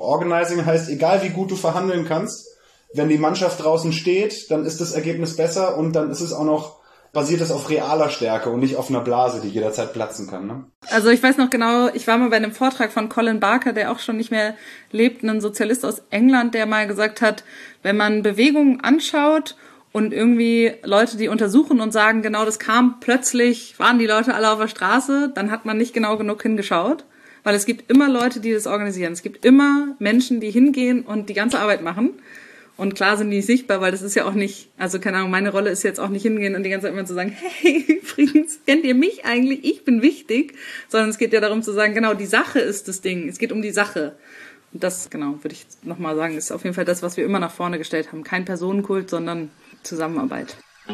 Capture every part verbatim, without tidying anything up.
Organizing heißt, egal wie gut du verhandeln kannst, wenn die Mannschaft draußen steht, dann ist das Ergebnis besser und dann ist es auch noch, basiert es auf realer Stärke und nicht auf einer Blase, die jederzeit platzen kann. Ne? Also ich weiß noch genau, ich war mal bei einem Vortrag von Colin Barker, der auch schon nicht mehr lebt, ein Sozialist aus England, der mal gesagt hat, wenn man Bewegungen anschaut und irgendwie Leute, die untersuchen und sagen, genau das kam plötzlich, waren die Leute alle auf der Straße, dann hat man nicht genau genug hingeschaut, weil es gibt immer Leute, die das organisieren. Es gibt immer Menschen, die hingehen und die ganze Arbeit machen. Und klar sind die nicht sichtbar, weil das ist ja auch nicht, also keine Ahnung, meine Rolle ist jetzt auch nicht hingehen und die ganze Zeit immer zu sagen, hey, übrigens, kennt ihr mich eigentlich? Ich bin wichtig. Sondern es geht ja darum zu sagen, genau, die Sache ist das Ding. Es geht um die Sache. Und das, genau, würde ich nochmal sagen, ist auf jeden Fall das, was wir immer nach vorne gestellt haben. Kein Personenkult, sondern Zusammenarbeit.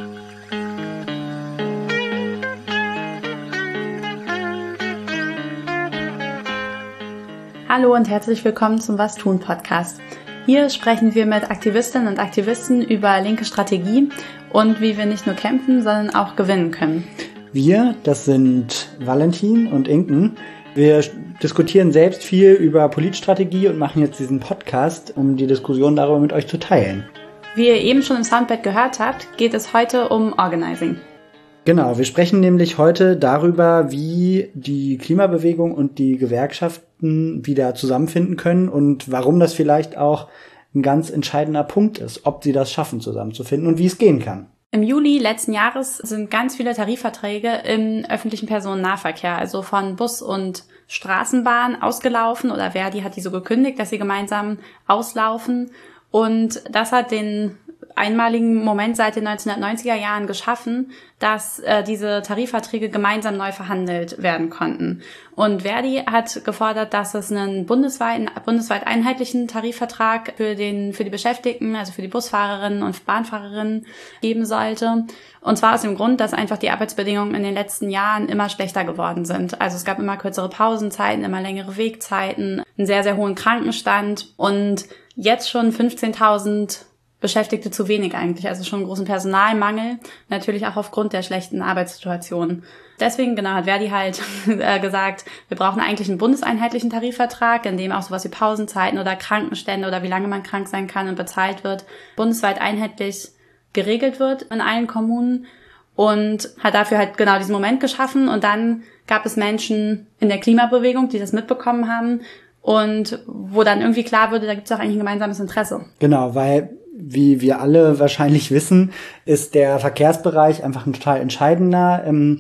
Hallo und herzlich willkommen zum Was tun Podcast. Hier sprechen wir mit Aktivistinnen und Aktivisten über linke Strategie und wie wir nicht nur kämpfen, sondern auch gewinnen können. Wir, das sind Valentin und Inken. Wir diskutieren selbst viel über Politstrategie und machen jetzt diesen Podcast, um die Diskussion darüber mit euch zu teilen. Wie ihr eben schon im Soundbed gehört habt, geht es heute um Organizing. Genau, wir sprechen nämlich heute darüber, wie die Klimabewegung und die Gewerkschaften wieder zusammenfinden können und warum das vielleicht auch ein ganz entscheidender Punkt ist, ob sie das schaffen, zusammenzufinden und wie es gehen kann. Im Juli letzten Jahres sind ganz viele Tarifverträge im öffentlichen Personennahverkehr, also von Bus und Straßenbahn, ausgelaufen oder Verdi hat die so gekündigt, dass sie gemeinsam auslaufen. Und das hat den einmaligen Moment seit den neunzehnhundertneunziger Jahren geschaffen, dass äh, diese Tarifverträge gemeinsam neu verhandelt werden konnten. Und Verdi hat gefordert, dass es einen bundesweiten, bundesweit einheitlichen Tarifvertrag für den, für die Beschäftigten, also für die Busfahrerinnen und Bahnfahrerinnen geben sollte. Und zwar aus dem Grund, dass einfach die Arbeitsbedingungen in den letzten Jahren immer schlechter geworden sind. Also es gab immer kürzere Pausenzeiten, immer längere Wegzeiten, einen sehr, sehr hohen Krankenstand und jetzt schon fünfzehntausend Beschäftigte zu wenig eigentlich, also schon einen großen Personalmangel, natürlich auch aufgrund der schlechten Arbeitssituation. Deswegen, genau, hat Verdi halt äh, gesagt, wir brauchen eigentlich einen bundeseinheitlichen Tarifvertrag, in dem auch sowas wie Pausenzeiten oder Krankenstände oder wie lange man krank sein kann und bezahlt wird, bundesweit einheitlich geregelt wird in allen Kommunen und hat dafür halt genau diesen Moment geschaffen. Und dann gab es Menschen in der Klimabewegung, die das mitbekommen haben und wo dann irgendwie klar wurde, da gibt es auch eigentlich ein gemeinsames Interesse. Genau, weil wie wir alle wahrscheinlich wissen, ist der Verkehrsbereich einfach ein total entscheidender im,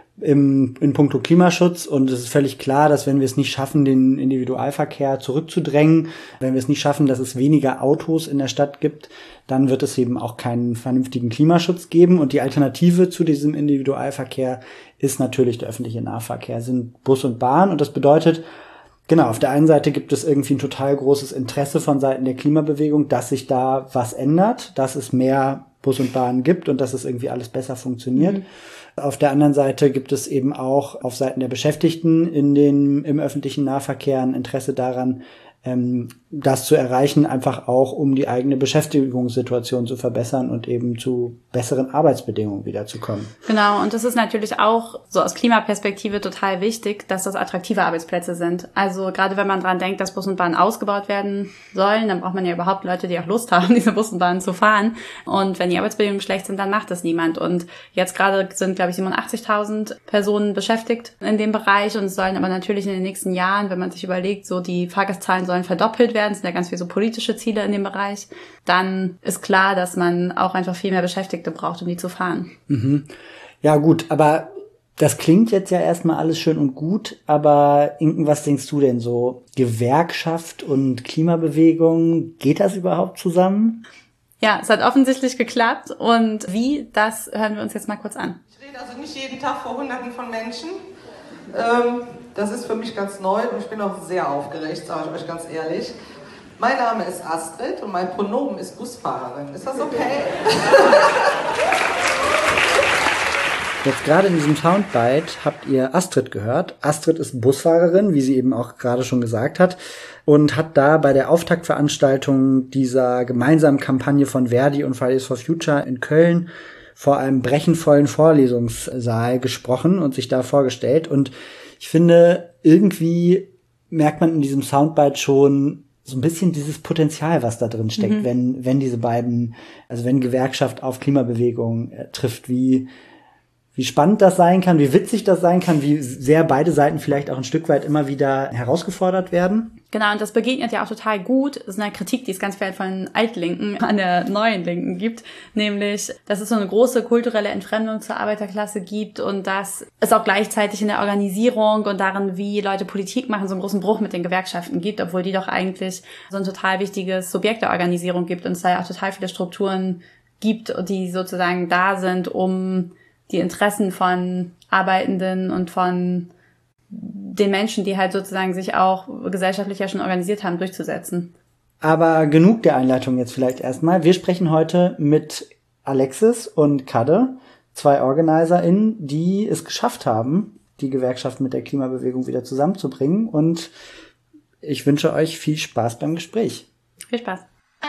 im, in puncto Klimaschutz. Und es ist völlig klar, dass wenn wir es nicht schaffen, den Individualverkehr zurückzudrängen, wenn wir es nicht schaffen, dass es weniger Autos in der Stadt gibt, dann wird es eben auch keinen vernünftigen Klimaschutz geben. Und die Alternative zu diesem Individualverkehr ist natürlich der öffentliche Nahverkehr, sind Bus und Bahn. Und das bedeutet, genau, auf der einen Seite gibt es irgendwie ein total großes Interesse von Seiten der Klimabewegung, dass sich da was ändert, dass es mehr Bus und Bahn gibt und dass es irgendwie alles besser funktioniert. Mhm. Auf der anderen Seite gibt es eben auch auf Seiten der Beschäftigten in den, im öffentlichen Nahverkehr ein Interesse daran, ähm, das zu erreichen, einfach auch um die eigene Beschäftigungssituation zu verbessern und eben zu besseren Arbeitsbedingungen wiederzukommen. Genau, und das ist natürlich auch so aus Klimaperspektive total wichtig, dass das attraktive Arbeitsplätze sind. Also gerade wenn man dran denkt, dass Bus und Bahn ausgebaut werden sollen, dann braucht man ja überhaupt Leute, die auch Lust haben, diese Bus und Bahn zu fahren. Und wenn die Arbeitsbedingungen schlecht sind, dann macht das niemand. Und jetzt gerade sind, glaube ich, siebenundachtzigtausend Personen beschäftigt in dem Bereich und es sollen aber natürlich in den nächsten Jahren, wenn man sich überlegt, so die Fahrgastzahlen sollen verdoppelt werden, es sind ja ganz viele so politische Ziele in dem Bereich, dann ist klar, dass man auch einfach viel mehr Beschäftigte braucht, um die zu fahren. Mhm. Ja gut, aber das klingt jetzt ja erstmal alles schön und gut, aber Inken, was denkst du denn so? Gewerkschaft und Klimabewegung, geht das überhaupt zusammen? Ja, es hat offensichtlich geklappt und wie, das hören wir uns jetzt mal kurz an. Ich rede also nicht jeden Tag vor Hunderten von Menschen. Ähm, das ist für mich ganz neu und ich bin auch sehr aufgeregt, sage ich euch ganz ehrlich. Mein Name ist Astrid und mein Pronomen ist Busfahrerin. Ist das okay? Jetzt gerade in diesem Soundbite habt ihr Astrid gehört. Astrid ist Busfahrerin, wie sie eben auch gerade schon gesagt hat, und hat da bei der Auftaktveranstaltung dieser gemeinsamen Kampagne von Verdi und Fridays for Future in Köln vor einem brechenvollen Vorlesungssaal gesprochen und sich da vorgestellt. Und ich finde, irgendwie merkt man in diesem Soundbite schon, so ein bisschen dieses Potenzial, was da drin steckt, mhm. wenn, wenn diese beiden, also wenn Gewerkschaft auf Klimabewegung äh, trifft, wie, wie spannend das sein kann, wie witzig das sein kann, wie sehr beide Seiten vielleicht auch ein Stück weit immer wieder herausgefordert werden. Genau, und das begegnet ja auch total gut. Das ist eine Kritik, die es ganz viel von Altlinken an der neuen Linken gibt, nämlich, dass es so eine große kulturelle Entfremdung zur Arbeiterklasse gibt und dass es auch gleichzeitig in der Organisierung und darin, wie Leute Politik machen, so einen großen Bruch mit den Gewerkschaften gibt, obwohl die doch eigentlich so ein total wichtiges Subjekt der Organisierung gibt und es da ja auch total viele Strukturen gibt, die sozusagen da sind, um die Interessen von Arbeitenden und von den Menschen, die halt sozusagen sich auch gesellschaftlich ja schon organisiert haben, durchzusetzen. Aber genug der Einleitung jetzt vielleicht erstmal. Wir sprechen heute mit Alexis und Kadde, zwei OrganizerInnen, die es geschafft haben, die Gewerkschaft mit der Klimabewegung wieder zusammenzubringen. Und ich wünsche euch viel Spaß beim Gespräch. Viel Spaß.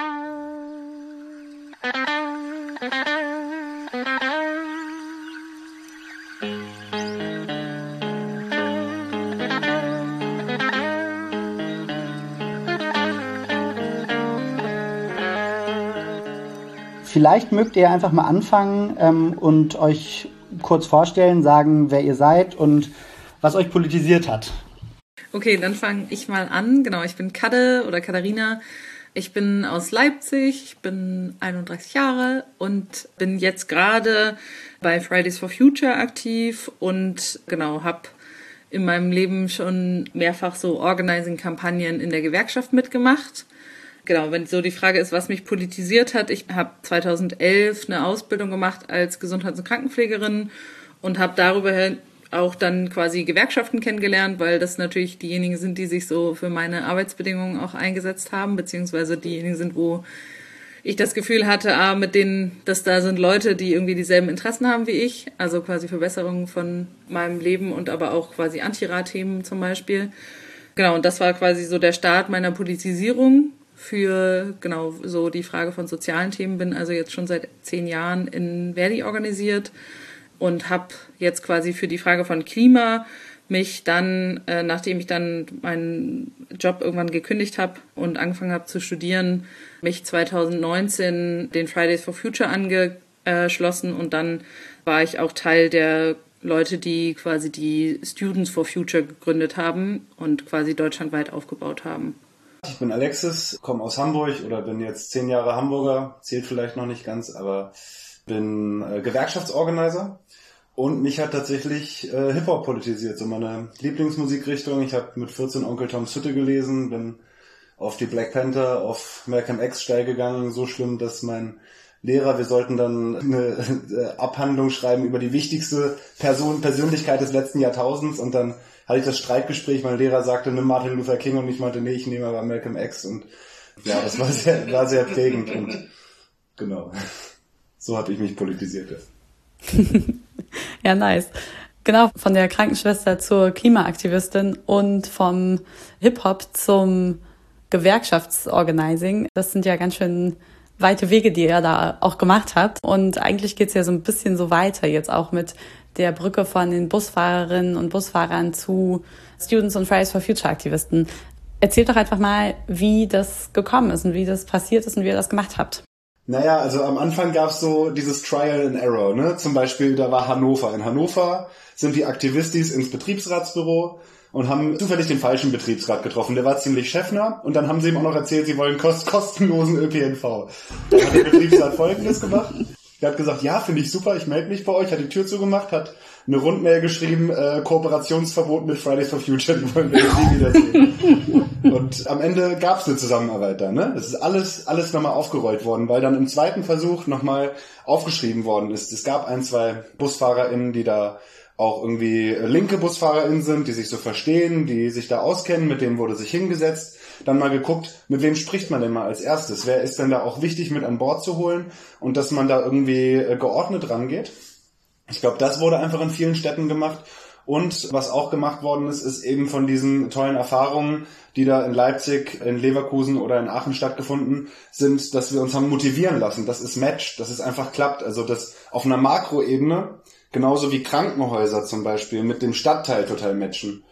Vielleicht mögt ihr einfach mal anfangen ähm, und euch kurz vorstellen, sagen, wer ihr seid und was euch politisiert hat. Okay, dann fange ich mal an. Genau, ich bin Kadde oder Katharina. Ich bin aus Leipzig, ich bin einunddreißig Jahre und bin jetzt gerade bei Fridays for Future aktiv und genau, habe in meinem Leben schon mehrfach so Organizing-Kampagnen in der Gewerkschaft mitgemacht. Genau, wenn so die Frage ist, was mich politisiert hat, ich habe zweitausendelf eine Ausbildung gemacht als Gesundheits- und Krankenpflegerin und habe darüber auch dann quasi Gewerkschaften kennengelernt, weil das natürlich diejenigen sind, die sich so für meine Arbeitsbedingungen auch eingesetzt haben, beziehungsweise diejenigen sind, wo ich das Gefühl hatte, ah, mit denen, dass da sind Leute, die irgendwie dieselben Interessen haben wie ich, also quasi Verbesserungen von meinem Leben und aber auch quasi Anti-Rat-Themen zum Beispiel. Genau, und das war quasi so der Start meiner Politisierung für genau so die Frage von sozialen Themen. Bin also jetzt schon seit zehn Jahren in Verdi organisiert und habe jetzt quasi für die Frage von Klima mich dann, äh, nachdem ich dann meinen Job irgendwann gekündigt habe und angefangen habe zu studieren, mich zweitausendneunzehn den Fridays for Future angeschlossen und dann war ich auch Teil der Leute, die quasi die Students for Future gegründet haben und quasi deutschlandweit aufgebaut haben. Ich bin Alexis, komme aus Hamburg oder bin jetzt zehn Jahre Hamburger, zählt vielleicht noch nicht ganz, aber bin äh, Gewerkschaftsorganizer und mich hat tatsächlich äh, Hip-Hop politisiert, so meine Lieblingsmusikrichtung. Ich habe mit vierzehn Onkel Toms Hütte gelesen, bin auf die Black Panther, auf Malcolm X steil gegangen, so schlimm, dass mein Lehrer, wir sollten dann eine äh, Abhandlung schreiben über die wichtigste Person, Persönlichkeit des letzten Jahrtausends und dann hatte ich das Streitgespräch, mein Lehrer sagte, nimm Martin Luther King und ich meinte, nee, ich nehme aber Malcolm X und ja, das war sehr, war sehr prägend und genau, so habe ich mich politisiert. Ja, nice. Genau, von der Krankenschwester zur Klimaaktivistin und vom Hip-Hop zum Gewerkschaftsorganizing, das sind ja ganz schön weite Wege, die ihr da auch gemacht habt und eigentlich geht's ja so ein bisschen so weiter jetzt auch mit der Brücke von den Busfahrerinnen und Busfahrern zu Students und Fridays for Future Aktivisten. Erzählt doch einfach mal, wie das gekommen ist und wie das passiert ist und wie ihr das gemacht habt. Naja, also am Anfang gab's so dieses Trial and Error, ne? Zum Beispiel, da war Hannover. In Hannover sind die Aktivistis ins Betriebsratsbüro und haben zufällig den falschen Betriebsrat getroffen. Der war ziemlich chefnah und dann haben sie ihm auch noch erzählt, sie wollen kost- kostenlosen Ö P N V. Dann hat der Betriebsrat Folgendes gemacht. Der hat gesagt, ja, finde ich super, ich melde mich bei euch, hat die Tür zugemacht, hat eine Rundmail geschrieben, äh, Kooperationsverbot mit Fridays for Future, die wollen wir nie wiedersehen. Und am Ende gab es eine Zusammenarbeit da, ne? Das ist alles alles nochmal aufgerollt worden, weil dann im zweiten Versuch nochmal aufgeschrieben worden ist. Es gab ein, zwei BusfahrerInnen, die da auch irgendwie linke BusfahrerInnen sind, die sich so verstehen, die sich da auskennen, mit denen wurde sich hingesetzt, dann mal geguckt, mit wem spricht man denn mal als erstes? Wer ist denn da auch wichtig mit an Bord zu holen und dass man da irgendwie geordnet rangeht? Ich glaube, das wurde einfach in vielen Städten gemacht. Und was auch gemacht worden ist, ist eben von diesen tollen Erfahrungen, die da in Leipzig, in Leverkusen oder in Aachen stattgefunden sind, dass wir uns haben motivieren lassen, dass es matcht, dass es einfach klappt. Also dass auf einer Makroebene, genauso wie Krankenhäuser zum Beispiel, mit dem Stadtteil total matchen.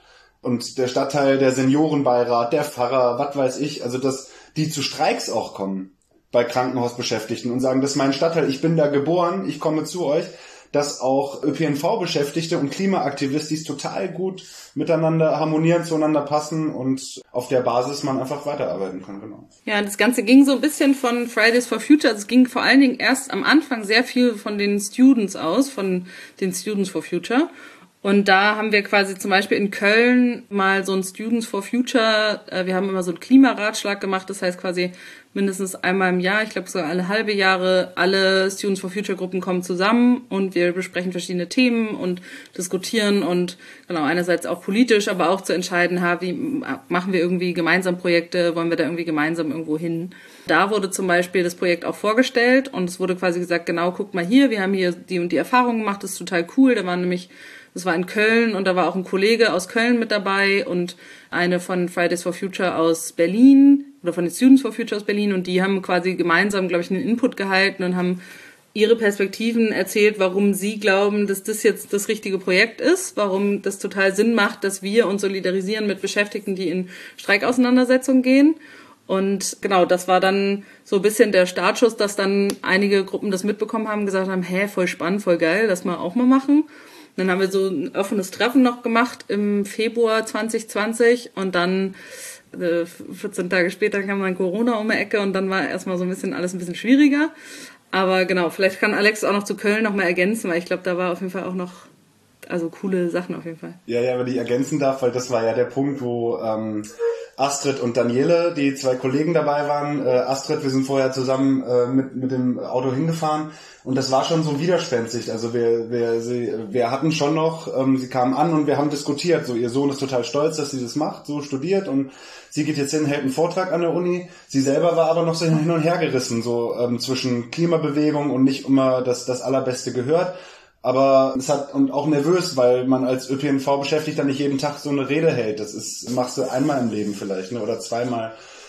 und der Stadtteil, der Seniorenbeirat, der Pfarrer, was weiß ich, also dass die zu Streiks auch kommen bei Krankenhausbeschäftigten und sagen, das ist mein Stadtteil, ich bin da geboren, ich komme zu euch, dass auch Ö P N V-Beschäftigte und Klimaaktivistis total gut miteinander harmonieren, zueinander passen und auf der Basis man einfach weiterarbeiten kann, genau. Ja, das Ganze ging so ein bisschen von Fridays for Future, also es ging vor allen Dingen erst am Anfang sehr viel von den Students aus, von den Students for Future. Und da haben wir quasi zum Beispiel in Köln mal so ein Students for Future, äh, wir haben immer so einen Klimaratschlag gemacht, das heißt quasi mindestens einmal im Jahr, ich glaube sogar alle halbe Jahre, alle Students for Future Gruppen kommen zusammen und wir besprechen verschiedene Themen und diskutieren und genau einerseits auch politisch, aber auch zu entscheiden, ha, wie machen wir irgendwie gemeinsam Projekte, wollen wir da irgendwie gemeinsam irgendwo hin. Da wurde zum Beispiel das Projekt auch vorgestellt und es wurde quasi gesagt, genau, guckt mal hier, wir haben hier die und die Erfahrungen gemacht, das ist total cool, da waren nämlich Das war in Köln und da war auch ein Kollege aus Köln mit dabei und eine von Fridays for Future aus Berlin oder von den Students for Future aus Berlin und die haben quasi gemeinsam, glaube ich, einen Input gehalten und haben ihre Perspektiven erzählt, warum sie glauben, dass das jetzt das richtige Projekt ist, warum das total Sinn macht, dass wir uns solidarisieren mit Beschäftigten, die in Streikauseinandersetzungen gehen. Und genau, das war dann so ein bisschen der Startschuss, dass dann einige Gruppen das mitbekommen haben, gesagt haben, hä, voll spannend, voll geil, das mal auch mal machen. Dann haben wir so ein offenes Treffen noch gemacht im Februar zwanzig zwanzig und dann äh, vierzehn Tage später kam dann Corona um die Ecke und dann war erstmal so ein bisschen alles ein bisschen schwieriger. Aber genau, vielleicht kann Alex auch noch zu Köln noch mal ergänzen, weil ich glaube, da war auf jeden Fall auch noch also coole Sachen auf jeden Fall. Ja, ja, wenn ich ergänzen darf, weil das war ja der Punkt, wo ähm, Astrid und Daniele, die zwei Kollegen dabei waren. Äh, Astrid, wir sind vorher zusammen äh, mit mit dem Auto hingefahren und das war schon so widerspenstig. Also wir wir sie, wir hatten schon noch, ähm, sie kamen an und wir haben diskutiert. So, ihr Sohn ist total stolz, dass sie das macht, so studiert und sie geht jetzt hin, hält einen Vortrag an der Uni. Sie selber war aber noch so hin und her gerissen, so ähm, zwischen Klimabewegung und nicht immer das das Allerbeste gehört. Aber es hat, und auch nervös, weil man als Ö P N V-Beschäftigter nicht jeden Tag so eine Rede hält. Das ist, machst du einmal im Leben vielleicht, ne, oder zweimal.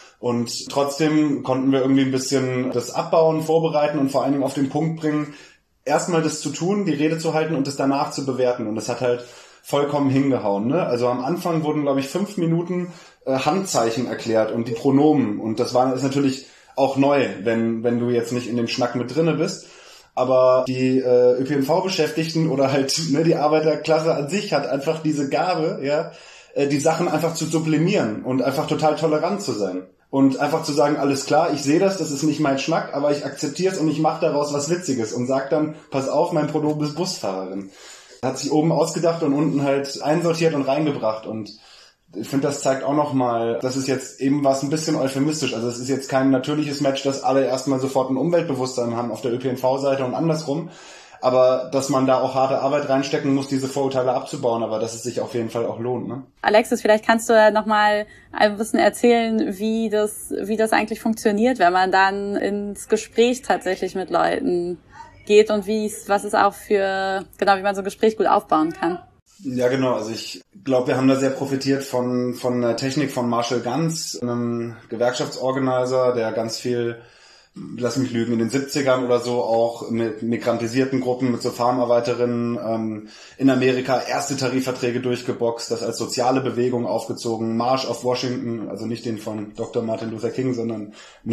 Und trotzdem konnten wir irgendwie ein bisschen das abbauen, vorbereiten und vor allen Dingen auf den Punkt bringen, erstmal das zu tun, die Rede zu halten und das danach zu bewerten. Und das hat halt vollkommen hingehauen, ne. Also am Anfang wurden, glaube ich, fünf Minuten äh, Handzeichen erklärt und die Pronomen. Und das war, ist natürlich auch neu, wenn, wenn du jetzt nicht in dem Schnack mit drinne bist. Aber die äh, Ö P N V-Beschäftigten oder halt ne, die Arbeiterklasse an sich hat einfach diese Gabe, ja, äh, die Sachen einfach zu sublimieren und einfach total tolerant zu sein. Und einfach zu sagen, alles klar, ich sehe das, das ist nicht mein Schnack, aber ich akzeptiere es und ich mache daraus was Witziges und sag dann, pass auf, mein Pronomen ist Busfahrerin. Hat sich oben ausgedacht und unten halt einsortiert und reingebracht und ich finde, das zeigt auch nochmal, das ist jetzt eben was ein bisschen euphemistisch. Also es ist jetzt kein natürliches Match, dass alle erstmal sofort ein Umweltbewusstsein haben auf der Ö P N V-Seite und andersrum. Aber dass man da auch harte Arbeit reinstecken muss, diese Vorurteile abzubauen, aber dass es sich auf jeden Fall auch lohnt. Ne? Alexis, vielleicht kannst du ja nochmal ein bisschen erzählen, wie das, wie das eigentlich funktioniert, wenn man dann ins Gespräch tatsächlich mit Leuten geht und wie es, was es auch für, genau, wie man so ein Gespräch gut aufbauen kann. Ja, genau. Also ich glaube, wir haben da sehr profitiert von von der Technik von Marshall Ganz, einem Gewerkschaftsorganizer, der ganz viel, lass mich lügen, in den siebzigern oder so auch mit migrantisierten Gruppen, mit so Farmarbeiterinnen ähm, in Amerika erste Tarifverträge durchgeboxt, das als soziale Bewegung aufgezogen, March auf Washington, also nicht den von Doktor Martin Luther King, sondern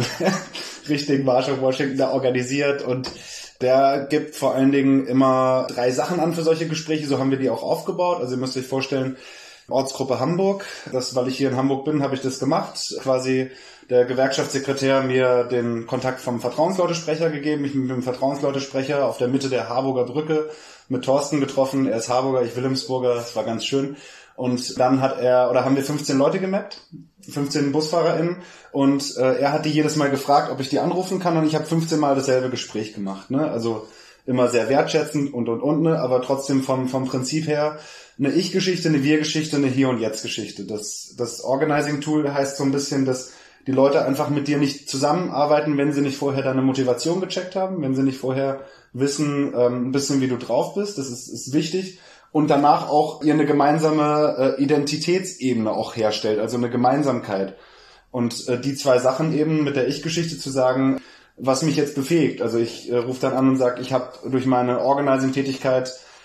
richtigen March auf Washington da organisiert und der gibt vor allen Dingen immer drei Sachen an für solche Gespräche, so haben wir die auch aufgebaut. Also ihr müsst euch vorstellen, Ortsgruppe Hamburg, das, weil ich hier in Hamburg bin, habe ich das gemacht. Quasi der Gewerkschaftssekretär mir den Kontakt vom Vertrauensleutesprecher gegeben, ich mit dem Vertrauensleutesprecher auf der Mitte der Harburger Brücke mit Thorsten getroffen. Er ist Harburger, ich Wilhelmsburger, das war ganz schön. Und dann hat er, oder haben wir fünfzehn Leute gemappt, fünfzehn BusfahrerInnen und äh, er hat die jedes Mal gefragt, ob ich die anrufen kann und ich habe fünfzehn Mal dasselbe Gespräch gemacht, ne? Also immer sehr wertschätzend und und und, ne? Aber trotzdem vom vom Prinzip her eine Ich-Geschichte, eine Wir-Geschichte, eine Hier- und Jetzt-Geschichte. Das das Organizing-Tool heißt so ein bisschen, dass die Leute einfach mit dir nicht zusammenarbeiten, wenn sie nicht vorher deine Motivation gecheckt haben, wenn sie nicht vorher wissen ähm, ein bisschen, wie du drauf bist. Das ist ist wichtig. Und danach auch ihr eine gemeinsame äh, Identitätsebene auch herstellt, also eine Gemeinsamkeit. Und äh, die zwei Sachen eben mit der Ich-Geschichte zu sagen, was mich jetzt befähigt. Also ich äh, rufe dann an und sage, ich habe durch meine Organizing-Tätigkeit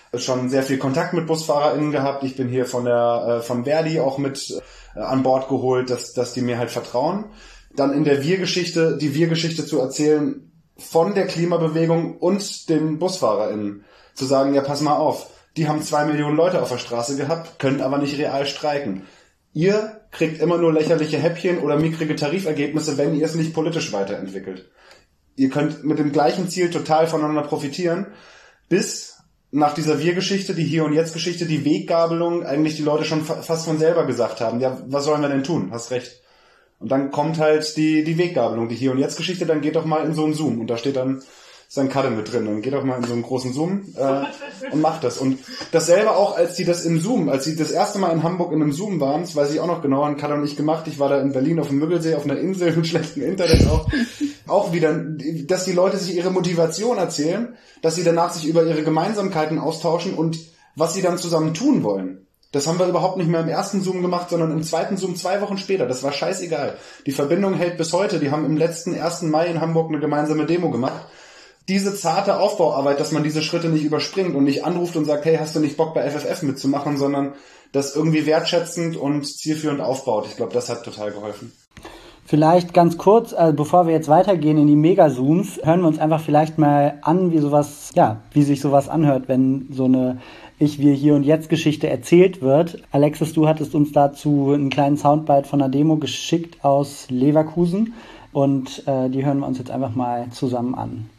schon sehr viel Kontakt mit BusfahrerInnen gehabt. Ich bin hier von der äh, von Verdi auch mit äh, an Bord geholt, dass dass die mir halt vertrauen. Dann in der Wir-Geschichte, die Wir-Geschichte zu erzählen von der Klimabewegung und den BusfahrerInnen. Zu sagen, ja, pass mal auf, die haben zwei Millionen Leute auf der Straße gehabt, können aber nicht real streiken. Ihr kriegt immer nur lächerliche Häppchen oder mickrige Tarifergebnisse, wenn ihr es nicht politisch weiterentwickelt. Ihr könnt mit dem gleichen Ziel total voneinander profitieren, bis nach dieser Wir-Geschichte, die Hier- und Jetzt-Geschichte, die Weggabelung, eigentlich die Leute schon fa- fast von selber gesagt haben, ja, was sollen wir denn tun? Hast recht. Und dann kommt halt die die Weggabelung, die Hier- und Jetzt-Geschichte, dann geht doch mal in so einen Zoom. Und da steht dann, ist ein Kadde mit drin. Dann geht doch mal in so einen großen Zoom äh, und macht das. Und dasselbe auch, als die das im Zoom, als sie das erste Mal in Hamburg in einem Zoom waren, das weiß ich auch noch genau, haben Kadde und ich gemacht. Ich war da in Berlin auf dem Müggelsee, auf einer Insel mit schlechtem Internet auch. Auch wieder, dass die Leute sich ihre Motivation erzählen, dass sie danach sich über ihre Gemeinsamkeiten austauschen und was sie dann zusammen tun wollen. Das haben wir überhaupt nicht mehr im ersten Zoom gemacht, sondern im zweiten Zoom zwei Wochen später. Das war scheißegal. Die Verbindung hält bis heute. Die haben im letzten ersten Mai in Hamburg eine gemeinsame Demo gemacht. Diese zarte Aufbauarbeit, dass man diese Schritte nicht überspringt und nicht anruft und sagt, hey, hast du nicht Bock bei F F F mitzumachen, sondern das irgendwie wertschätzend und zielführend aufbaut. Ich glaube, das hat total geholfen. Vielleicht ganz kurz, also bevor wir jetzt weitergehen in die Mega-Zooms, hören wir uns einfach vielleicht mal an, wie sowas, ja, wie sich sowas anhört, wenn so eine Ich, wir, hier und jetzt Geschichte erzählt wird. Alexis, du hattest uns dazu einen kleinen Soundbite von einer Demo geschickt aus Leverkusen und äh, die hören wir uns jetzt einfach mal zusammen an.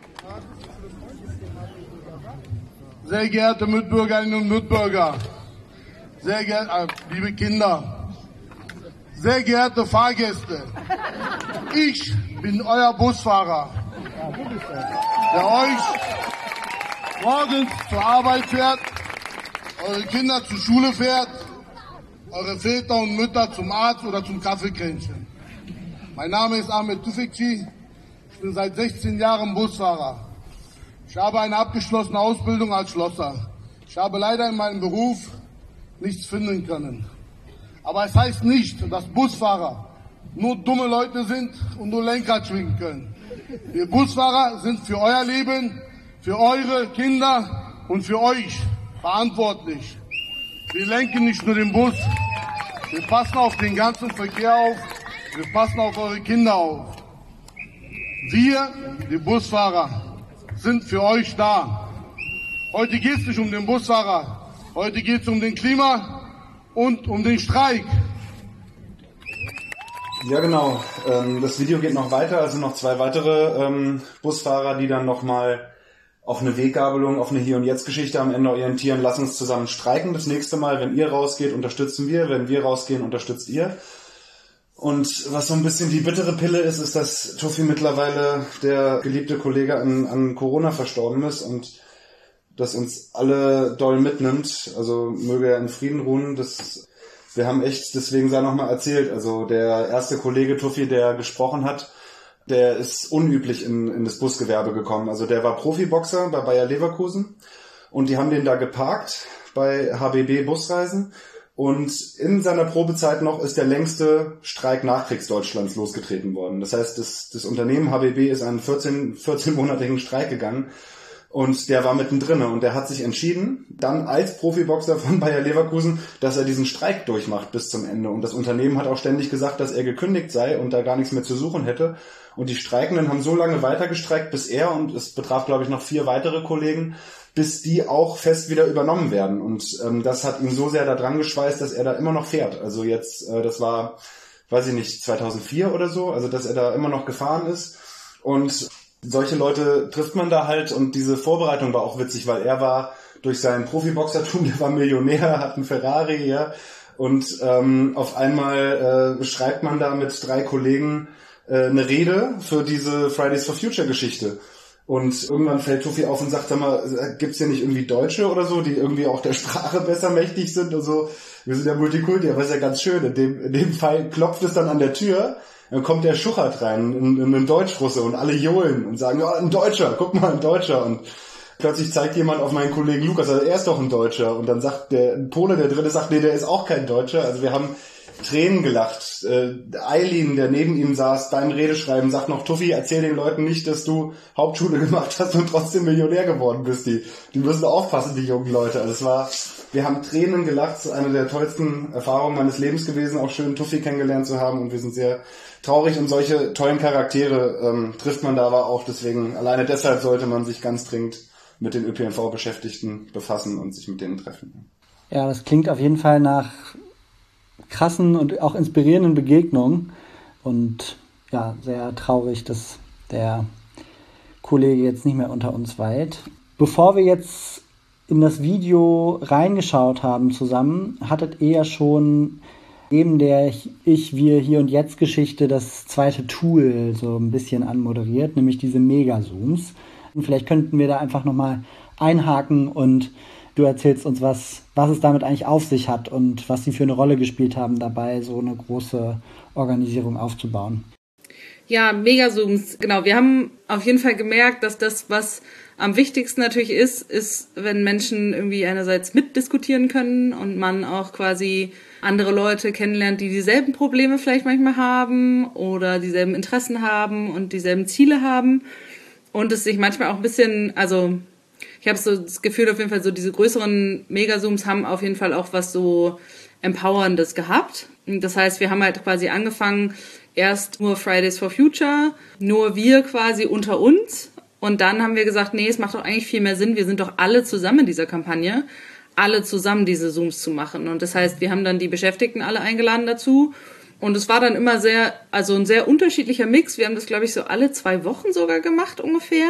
Sehr geehrte Mitbürgerinnen und Mitbürger, sehr geehrte, äh, liebe Kinder, sehr geehrte Fahrgäste, ich bin euer Busfahrer, der euch morgens zur Arbeit fährt, eure Kinder zur Schule fährt, eure Väter und Mütter zum Arzt oder zum Kaffeekränzchen. Mein Name ist Ahmed Tüfikci, ich bin seit sechzehn Jahren Busfahrer. Ich habe eine abgeschlossene Ausbildung als Schlosser. Ich habe leider in meinem Beruf nichts finden können. Aber es heißt nicht, dass Busfahrer nur dumme Leute sind und nur Lenkrad schwingen können. Wir Busfahrer sind für euer Leben, für eure Kinder und für euch verantwortlich. Wir lenken nicht nur den Bus, wir passen auf den ganzen Verkehr auf, wir passen auf eure Kinder auf. Wir, die Busfahrer, sind für euch da. Heute geht es nicht um den Busfahrer, heute geht es um den Klima und um den Streik. Ja, genau. Ähm, das Video geht noch weiter, also noch zwei weitere ähm, Busfahrer, die dann nochmal auf eine Weggabelung, auf eine Hier- und Jetzt-Geschichte am Ende orientieren. Lass uns zusammen streiken. Das nächste Mal, wenn ihr rausgeht, unterstützen wir. Wenn wir rausgehen, unterstützt ihr. Und was so ein bisschen die bittere Pille ist, ist, dass Tuffy mittlerweile, der geliebte Kollege, an, an Corona verstorben ist und das uns alle doll mitnimmt. Also möge er in Frieden ruhen. Das, wir haben echt, deswegen sei noch mal erzählt, also der erste Kollege Tuffy, der gesprochen hat, der ist unüblich in, in das Busgewerbe gekommen. Also der war Profiboxer bei Bayer Leverkusen und die haben den da geparkt bei H B B Busreisen. Und in seiner Probezeit noch ist der längste Streik Nachkriegsdeutschlands losgetreten worden. Das heißt, das, das Unternehmen H B B ist einen vierzehn, vierzehn-monatigen Streik gegangen und der war mittendrin und der hat sich entschieden, dann als Profiboxer von Bayer Leverkusen, dass er diesen Streik durchmacht bis zum Ende. Und das Unternehmen hat auch ständig gesagt, dass er gekündigt sei und da gar nichts mehr zu suchen hätte. Und die Streikenden haben so lange weiter gestreikt, bis er, und es betraf, glaube ich, noch vier weitere Kollegen, bis die auch fest wieder übernommen werden. Und ähm, das hat ihn so sehr da dran geschweißt, dass er da immer noch fährt. Also jetzt, äh, das war, weiß ich nicht, zweitausendvier oder so, also dass er da immer noch gefahren ist. Und solche Leute trifft man da halt. Und diese Vorbereitung war auch witzig, weil er war durch sein Profiboxertum, der war Millionär, hat einen Ferrari, ja. Und ähm, auf einmal äh, schreibt man da mit drei Kollegen äh, eine Rede für diese Fridays for Future Geschichte. Und irgendwann fällt Tuffy auf und sagt, sag mal, gibt's hier nicht irgendwie Deutsche oder so, die irgendwie auch der Sprache besser mächtig sind und so? Wir sind ja Multikulti, aber ist ja ganz schön. In dem, in dem Fall klopft es dann an der Tür, dann kommt der Schuchert rein, ein, ein Deutschrusse und alle johlen und sagen, ja, ein Deutscher, guck mal, ein Deutscher. Und plötzlich zeigt jemand auf meinen Kollegen Lukas, also er ist doch ein Deutscher. Und dann sagt der ein Pole, der Dritte sagt, nee, der ist auch kein Deutscher. Also wir haben Tränen gelacht. Äh, Eileen, der neben ihm saß beim Redeschreiben, sagt noch, Tuffy, erzähl den Leuten nicht, dass du Hauptschule gemacht hast und trotzdem Millionär geworden bist. Die, die müssen aufpassen, die jungen Leute. Also es war, wir haben Tränen gelacht. Es ist eine der tollsten Erfahrungen meines Lebens gewesen, auch schön Tuffy kennengelernt zu haben. Und wir sind sehr traurig und solche tollen Charaktere ähm, trifft man da aber auch. Deswegen, alleine deshalb sollte man sich ganz dringend mit den Ö P N V-Beschäftigten befassen und sich mit denen treffen. Ja, das klingt auf jeden Fall nach krassen und auch inspirierenden Begegnungen und ja, sehr traurig, dass der Kollege jetzt nicht mehr unter uns weilt. Bevor wir jetzt in das Video reingeschaut haben zusammen, hattet ihr ja schon neben der Ich, Wir, Hier und Jetzt Geschichte das zweite Tool so ein bisschen anmoderiert, nämlich diese Megazooms. Und vielleicht könnten wir da einfach nochmal einhaken und du erzählst uns, was, was es damit eigentlich auf sich hat und was sie für eine Rolle gespielt haben dabei, so eine große Organisierung aufzubauen. Ja, Megazooms, genau. Wir haben auf jeden Fall gemerkt, dass das, was am wichtigsten natürlich ist, ist, wenn Menschen irgendwie einerseits mitdiskutieren können und man auch quasi andere Leute kennenlernt, die dieselben Probleme vielleicht manchmal haben oder dieselben Interessen haben und dieselben Ziele haben und es sich manchmal auch ein bisschen, also ich habe so das Gefühl auf jeden Fall, so diese größeren Megazooms haben auf jeden Fall auch was so Empowerndes gehabt. Das heißt, wir haben halt quasi angefangen, erst nur Fridays for Future, nur wir quasi unter uns. Und dann haben wir gesagt, nee, es macht doch eigentlich viel mehr Sinn, wir sind doch alle zusammen in dieser Kampagne, alle zusammen diese Zooms zu machen. Und das heißt, wir haben dann die Beschäftigten alle eingeladen dazu. Und es war dann immer sehr, also ein sehr unterschiedlicher Mix. Wir haben das, glaube ich, so alle zwei Wochen sogar gemacht ungefähr.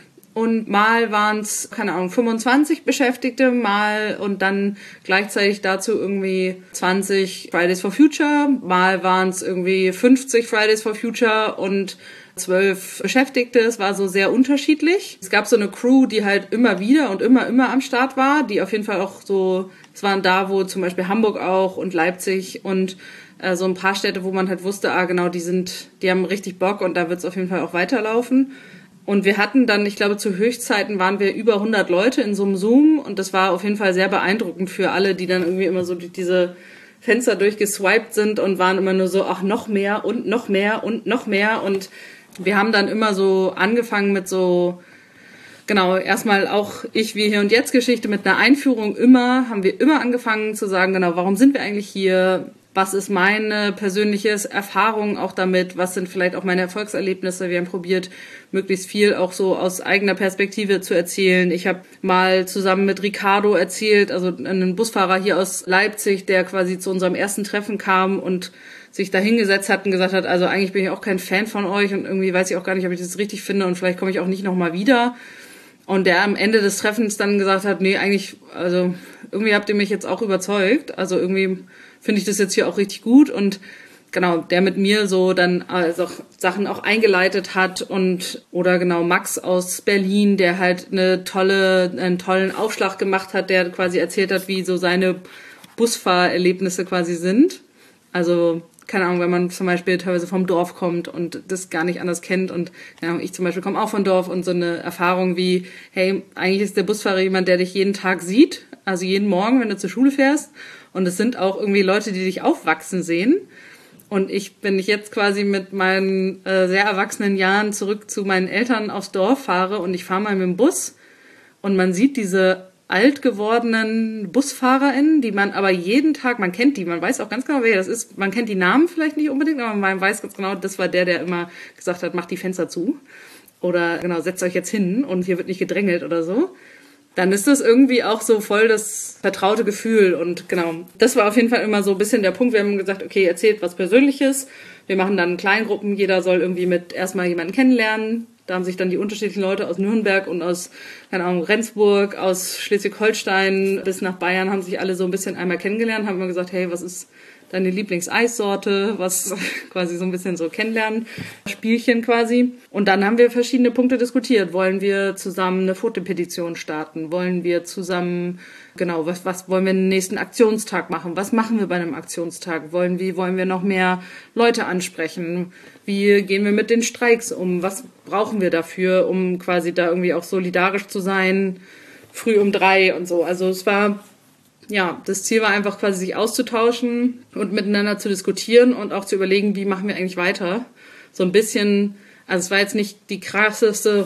Und mal waren es, keine Ahnung, fünfundzwanzig Beschäftigte, mal und dann gleichzeitig dazu irgendwie zwanzig Fridays for Future, mal waren es irgendwie fünfzig Fridays for Future und zwölf Beschäftigte. Es war so sehr unterschiedlich. Es gab so eine Crew, die halt immer wieder und immer, immer am Start war, die auf jeden Fall auch so, es waren da, wo zum Beispiel Hamburg auch und Leipzig und äh, so ein paar Städte, wo man halt wusste, ah genau, die sind, die haben richtig Bock und da wird es auf jeden Fall auch weiterlaufen. Und wir hatten dann, ich glaube, zu Höchstzeiten waren wir über hundert Leute in so einem Zoom und das war auf jeden Fall sehr beeindruckend für alle, die dann irgendwie immer so durch diese Fenster durchgeswiped sind und waren immer nur so, ach, noch mehr und noch mehr und noch mehr. Und wir haben dann immer so angefangen mit so, genau, erstmal auch Ich, Wir, Hier und Jetzt Geschichte mit einer Einführung immer, haben wir immer angefangen zu sagen, genau, warum sind wir eigentlich hier? Was ist meine persönliche Erfahrung auch damit? Was sind vielleicht auch meine Erfolgserlebnisse? Wir haben probiert, möglichst viel auch so aus eigener Perspektive zu erzählen. Ich habe mal zusammen mit Ricardo erzählt, also einen Busfahrer hier aus Leipzig, der quasi zu unserem ersten Treffen kam und sich da hingesetzt hat und gesagt hat, also eigentlich bin ich auch kein Fan von euch und irgendwie weiß ich auch gar nicht, ob ich das richtig finde und vielleicht komme ich auch nicht nochmal wieder. Und der am Ende des Treffens dann gesagt hat, nee, eigentlich, also irgendwie habt ihr mich jetzt auch überzeugt. Also irgendwie finde ich das jetzt hier auch richtig gut und genau, der mit mir so dann also Sachen auch eingeleitet hat und oder genau Max aus Berlin, der halt eine tolle, einen tollen Aufschlag gemacht hat, der quasi erzählt hat, wie so seine Busfahrerlebnisse quasi sind. Also keine Ahnung, wenn man zum Beispiel teilweise vom Dorf kommt und das gar nicht anders kennt und ja, ich zum Beispiel komme auch vom Dorf und so eine Erfahrung wie, hey, eigentlich ist der Busfahrer jemand, der dich jeden Tag sieht, also jeden Morgen, wenn du zur Schule fährst und es sind auch irgendwie Leute, die dich aufwachsen sehen und ich, wenn ich jetzt quasi mit meinen äh, sehr erwachsenen Jahren zurück zu meinen Eltern aufs Dorf fahre und ich fahre mal mit dem Bus und man sieht diese alt gewordenen BusfahrerInnen, die man aber jeden Tag, man kennt die, man weiß auch ganz genau, wer das ist, man kennt die Namen vielleicht nicht unbedingt, aber man weiß ganz genau, das war der, der immer gesagt hat, macht die Fenster zu oder genau, setzt euch jetzt hin und hier wird nicht gedrängelt oder so, dann ist das irgendwie auch so voll das vertraute Gefühl und genau, das war auf jeden Fall immer so ein bisschen der Punkt, wir haben gesagt, okay, erzählt was Persönliches, wir machen dann Kleingruppen, jeder soll irgendwie mit erstmal jemanden kennenlernen. Da haben sich dann die unterschiedlichen Leute aus Nürnberg und aus, keine Ahnung, Rendsburg, aus Schleswig-Holstein bis nach Bayern haben sich alle so ein bisschen einmal kennengelernt, haben immer gesagt, hey, was ist deine Lieblingseissorte, was quasi so ein bisschen so Kennenlernen-Spielchen quasi. Und dann haben wir verschiedene Punkte diskutiert. Wollen wir zusammen eine Fotopetition starten? Wollen wir zusammen, genau, was, was wollen wir den nächsten Aktionstag machen? Was machen wir bei einem Aktionstag? Wollen wir, wollen wir noch mehr Leute ansprechen? Wie gehen wir mit den Streiks um? Was brauchen wir dafür, um quasi da irgendwie auch solidarisch zu sein? Früh um drei und so. Also es war ja, das Ziel war einfach quasi sich auszutauschen und miteinander zu diskutieren und auch zu überlegen, wie machen wir eigentlich weiter. So ein bisschen, also es war jetzt nicht die krasseste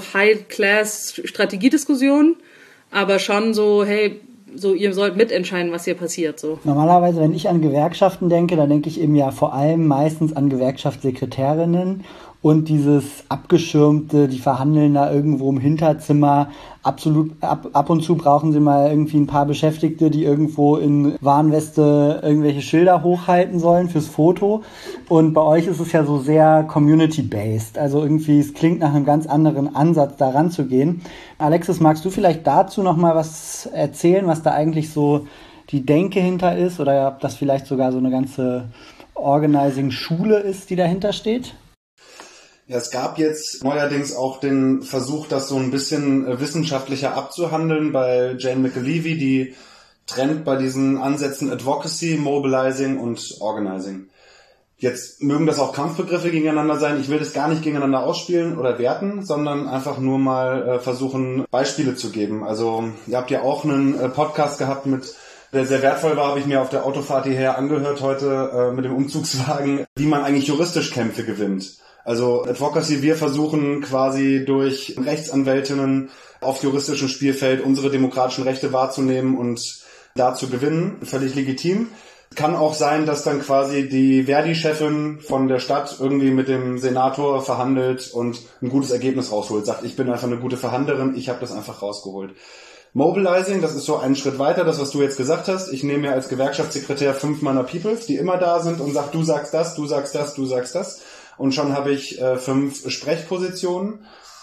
High-Class-Strategiediskussion, aber schon so, hey, so ihr sollt mitentscheiden, was hier passiert. So. Normalerweise, wenn ich an Gewerkschaften denke, dann denke ich eben ja vor allem meistens an Gewerkschaftssekretärinnen und dieses Abgeschirmte, die verhandeln da irgendwo im Hinterzimmer. Absolut, ab, ab und zu brauchen sie mal irgendwie ein paar Beschäftigte, die irgendwo in Warnweste irgendwelche Schilder hochhalten sollen fürs Foto. Und bei euch ist es ja so sehr community-based. Also irgendwie, es klingt nach einem ganz anderen Ansatz, da ranzugehen. Alexis, magst du vielleicht dazu noch mal was erzählen, was da eigentlich so die Denke hinter ist? Oder ob das vielleicht sogar so eine ganze Organizing-Schule ist, die dahinter steht? Ja, es gab jetzt neuerdings auch den Versuch, das so ein bisschen äh, wissenschaftlicher abzuhandeln bei Jane McAlevey, die trennt bei diesen Ansätzen Advocacy, Mobilizing und Organizing. Jetzt mögen das auch Kampfbegriffe gegeneinander sein. Ich will das gar nicht gegeneinander ausspielen oder werten, sondern einfach nur mal äh, versuchen, Beispiele zu geben. Also ihr habt ja auch einen äh, Podcast gehabt, mit der sehr wertvoll war, habe ich mir auf der Autofahrt hierher angehört heute äh, mit dem Umzugswagen, wie man eigentlich juristisch Kämpfe gewinnt. Also Advocacy, wir versuchen quasi durch Rechtsanwältinnen auf juristischem Spielfeld unsere demokratischen Rechte wahrzunehmen und da zu gewinnen. Völlig legitim. Kann auch sein, dass dann quasi die Verdi-Chefin von der Stadt irgendwie mit dem Senator verhandelt und ein gutes Ergebnis rausholt. Sagt, ich bin einfach eine gute Verhandlerin, ich habe das einfach rausgeholt. Mobilizing, das ist so einen Schritt weiter, das, was du jetzt gesagt hast. Ich nehme mir als Gewerkschaftssekretär fünf meiner Peoples, die immer da sind und sag, du sagst das, du sagst das, du sagst das. Und schon habe ich äh, fünf Sprechpositionen.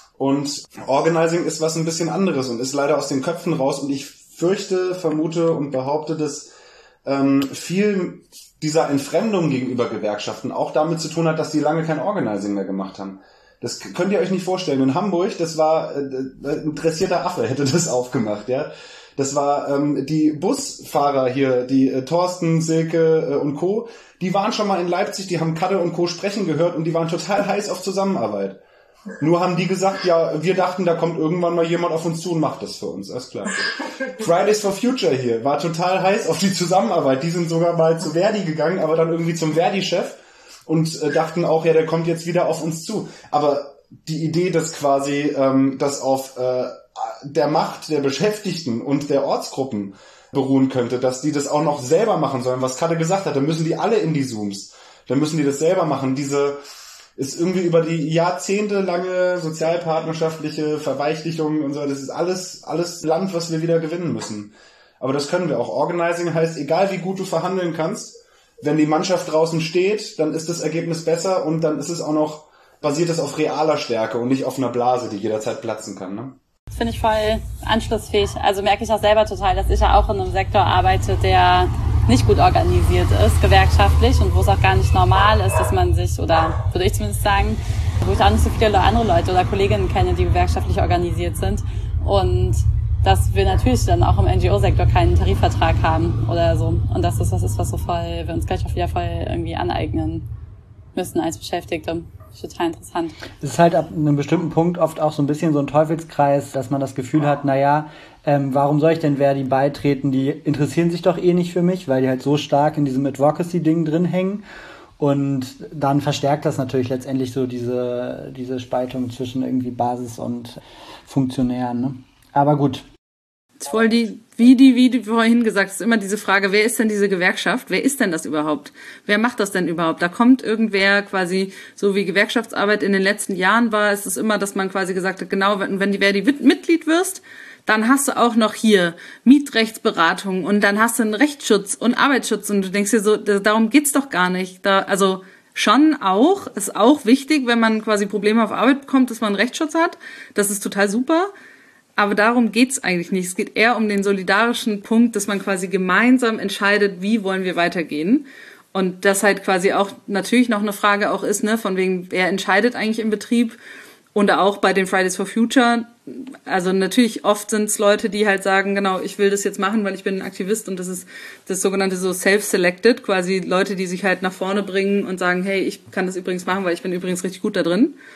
Und Organizing ist was ein bisschen anderes und ist leider aus den Köpfen raus. Und ich fürchte, vermute und behaupte, dass ähm, viel dieser Entfremdung gegenüber Gewerkschaften auch damit zu tun hat, dass die lange kein Organizing mehr gemacht haben. Das könnt ihr euch nicht vorstellen. In Hamburg, das war äh, ein dressierter Affe, hätte das aufgemacht, ja. Das war ähm, die Busfahrer hier, die äh, Thorsten, Silke äh, und Co., die waren schon mal in Leipzig, die haben Kadde und Co. sprechen gehört und die waren total heiß auf Zusammenarbeit. Nur haben die gesagt, ja, wir dachten, da kommt irgendwann mal jemand auf uns zu und macht das für uns, alles klar. Fridays for Future hier war total heiß auf die Zusammenarbeit. Die sind sogar mal zu Verdi gegangen, aber dann irgendwie zum Verdi-Chef und äh, dachten auch, ja, der kommt jetzt wieder auf uns zu. Aber die Idee, dass quasi ähm, das auf äh, der Macht der Beschäftigten und der Ortsgruppen beruhen könnte, dass die das auch noch selber machen sollen, was Katja gesagt hat, dann müssen die alle in die Zooms, dann müssen die das selber machen. Diese ist irgendwie über die jahrzehntelange sozialpartnerschaftliche Verweichlichung und so, das ist alles alles Land, was wir wieder gewinnen müssen. Aber das können wir auch. Organizing heißt, egal wie gut du verhandeln kannst, wenn die Mannschaft draußen steht, dann ist das Ergebnis besser und dann ist es auch noch, basiert es auf realer Stärke und nicht auf einer Blase, die jederzeit platzen kann, ne? Das finde ich voll anschlussfähig. Also merke ich auch selber total, dass ich ja auch in einem Sektor arbeite, der nicht gut organisiert ist, gewerkschaftlich, und wo es auch gar nicht normal ist, dass man sich, oder würde ich zumindest sagen, wo ich auch nicht so viele andere Leute oder Kolleginnen kenne, die gewerkschaftlich organisiert sind. Und dass wir natürlich dann auch im N G O-Sektor keinen Tarifvertrag haben oder so. Und dass das was ist, was so voll, wir uns gleich auch wieder voll irgendwie aneignen müssen als Beschäftigte. Total interessant. Es ist halt ab einem bestimmten Punkt oft auch so ein bisschen so ein Teufelskreis, dass man das Gefühl hat, naja, ähm, warum soll ich denn Verdi beitreten? Die interessieren sich doch eh nicht für mich, weil die halt so stark in diesem Advocacy-Ding drin hängen. Und dann verstärkt das natürlich letztendlich so diese, diese Spaltung zwischen irgendwie Basis und Funktionären, ne? Aber gut. Voll die, wie die, wie du vorhin gesagt hast, immer diese Frage, wer ist denn diese Gewerkschaft? Wer ist denn das überhaupt? Wer macht das denn überhaupt? Da kommt irgendwer quasi, so wie Gewerkschaftsarbeit in den letzten Jahren war, ist es immer, dass man quasi gesagt hat, genau, wenn, wenn du Mitglied wirst, dann hast du auch noch hier Mietrechtsberatung und dann hast du einen Rechtsschutz und Arbeitsschutz und du denkst dir so, darum geht's doch gar nicht. Da, also schon auch, ist auch wichtig, wenn man quasi Probleme auf Arbeit bekommt, dass man einen Rechtsschutz hat. Das ist total super. Aber darum geht's eigentlich nicht. Es geht eher um den solidarischen Punkt, dass man quasi gemeinsam entscheidet, wie wollen wir weitergehen. Und das halt quasi auch natürlich noch eine Frage auch ist, ne, von wegen, wer entscheidet eigentlich im Betrieb? Und auch bei den Fridays for Future. Also natürlich oft sind es Leute, die halt sagen, genau, ich will das jetzt machen, weil ich bin ein Aktivist, und das ist das sogenannte so self-selected, quasi Leute, die sich halt nach vorne bringen und sagen, hey, ich kann das übrigens machen, weil ich bin übrigens richtig gut da drin.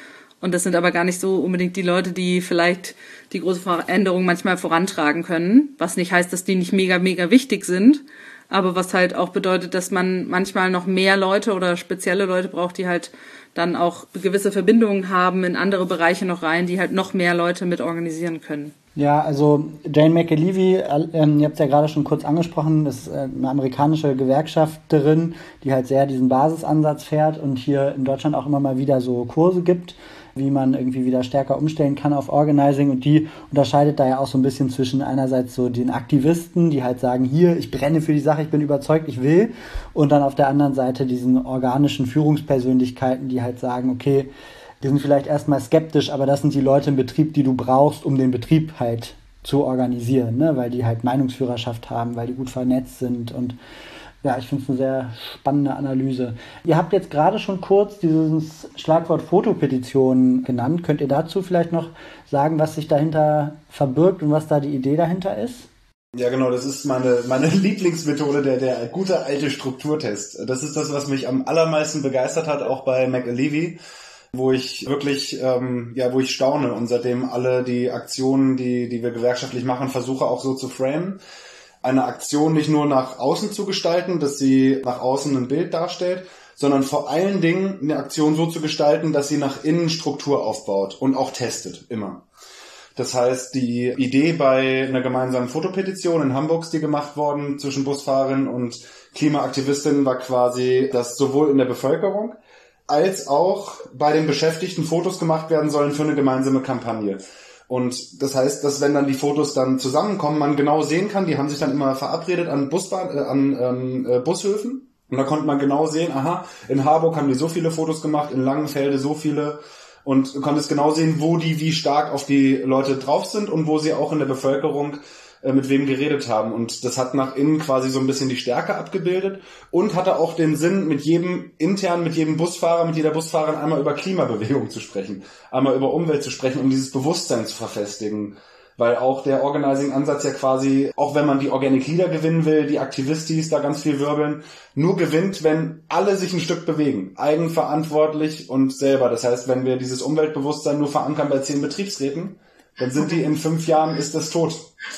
Und das sind aber gar nicht so unbedingt die Leute, die vielleicht die große Veränderung manchmal vorantragen können. Was nicht heißt, dass die nicht mega, mega wichtig sind. Aber was halt auch bedeutet, dass man manchmal noch mehr Leute oder spezielle Leute braucht, die halt dann auch gewisse Verbindungen haben in andere Bereiche noch rein, die halt noch mehr Leute mit organisieren können. Ja, also Jane McAlevey, ähm, ihr habt es ja gerade schon kurz angesprochen, ist äh, eine amerikanische Gewerkschafterin, die halt sehr diesen Basisansatz fährt und hier in Deutschland auch immer mal wieder so Kurse gibt, wie man irgendwie wieder stärker umstellen kann auf Organizing, und die unterscheidet da ja auch so ein bisschen zwischen einerseits so den Aktivisten, die halt sagen, hier, ich brenne für die Sache, ich bin überzeugt, ich will, und dann auf der anderen Seite diesen organischen Führungspersönlichkeiten, die halt sagen, okay, die sind vielleicht erstmal skeptisch, aber das sind die Leute im Betrieb, die du brauchst, um den Betrieb halt zu organisieren, ne? Weil die halt Meinungsführerschaft haben, weil die gut vernetzt sind, und ja, ich finde es eine sehr spannende Analyse. Ihr habt jetzt gerade schon kurz dieses Schlagwort Fotopetition genannt. Könnt ihr dazu vielleicht noch sagen, was sich dahinter verbirgt und was da die Idee dahinter ist? Ja, genau, das ist meine meine Lieblingsmethode, der der gute alte Strukturtest. Das ist das, was mich am allermeisten begeistert hat, auch bei McAlevey, wo ich wirklich, ähm, ja, wo ich staune und seitdem alle die Aktionen, die die wir gewerkschaftlich machen, versuche auch so zu framen. Eine Aktion nicht nur nach außen zu gestalten, dass sie nach außen ein Bild darstellt, sondern vor allen Dingen eine Aktion so zu gestalten, dass sie nach innen Struktur aufbaut und auch testet, immer. Das heißt, die Idee bei einer gemeinsamen Fotopetition in Hamburg, die gemacht worden zwischen Busfahrerinnen und Klimaaktivistinnen, war quasi, dass sowohl in der Bevölkerung als auch bei den Beschäftigten Fotos gemacht werden sollen für eine gemeinsame Kampagne. Und das heißt, dass wenn dann die Fotos dann zusammenkommen, man genau sehen kann, die haben sich dann immer verabredet an Busbahn, äh, an ähm, äh, Bushöfen. Und da konnte man genau sehen, aha, in Harburg haben die so viele Fotos gemacht, in Langenfelde so viele. Und konnte es genau sehen, wo die wie stark auf die Leute drauf sind und wo sie auch in der Bevölkerung äh, mit wem geredet haben. Und das hat nach innen quasi so ein bisschen die Stärke abgebildet und hatte auch den Sinn, mit jedem intern, mit jedem Busfahrer, mit jeder Busfahrerin einmal über Klimabewegung zu sprechen, einmal über Umwelt zu sprechen, um dieses Bewusstsein zu verfestigen. Weil auch der Organizing-Ansatz ja quasi, auch wenn man die Organic Leader gewinnen will, die Aktivistis da ganz viel wirbeln, nur gewinnt, wenn alle sich ein Stück bewegen, eigenverantwortlich und selber. Das heißt, wenn wir dieses Umweltbewusstsein nur verankern bei zehn Betriebsräten, dann sind die in fünf Jahren, ist das tot.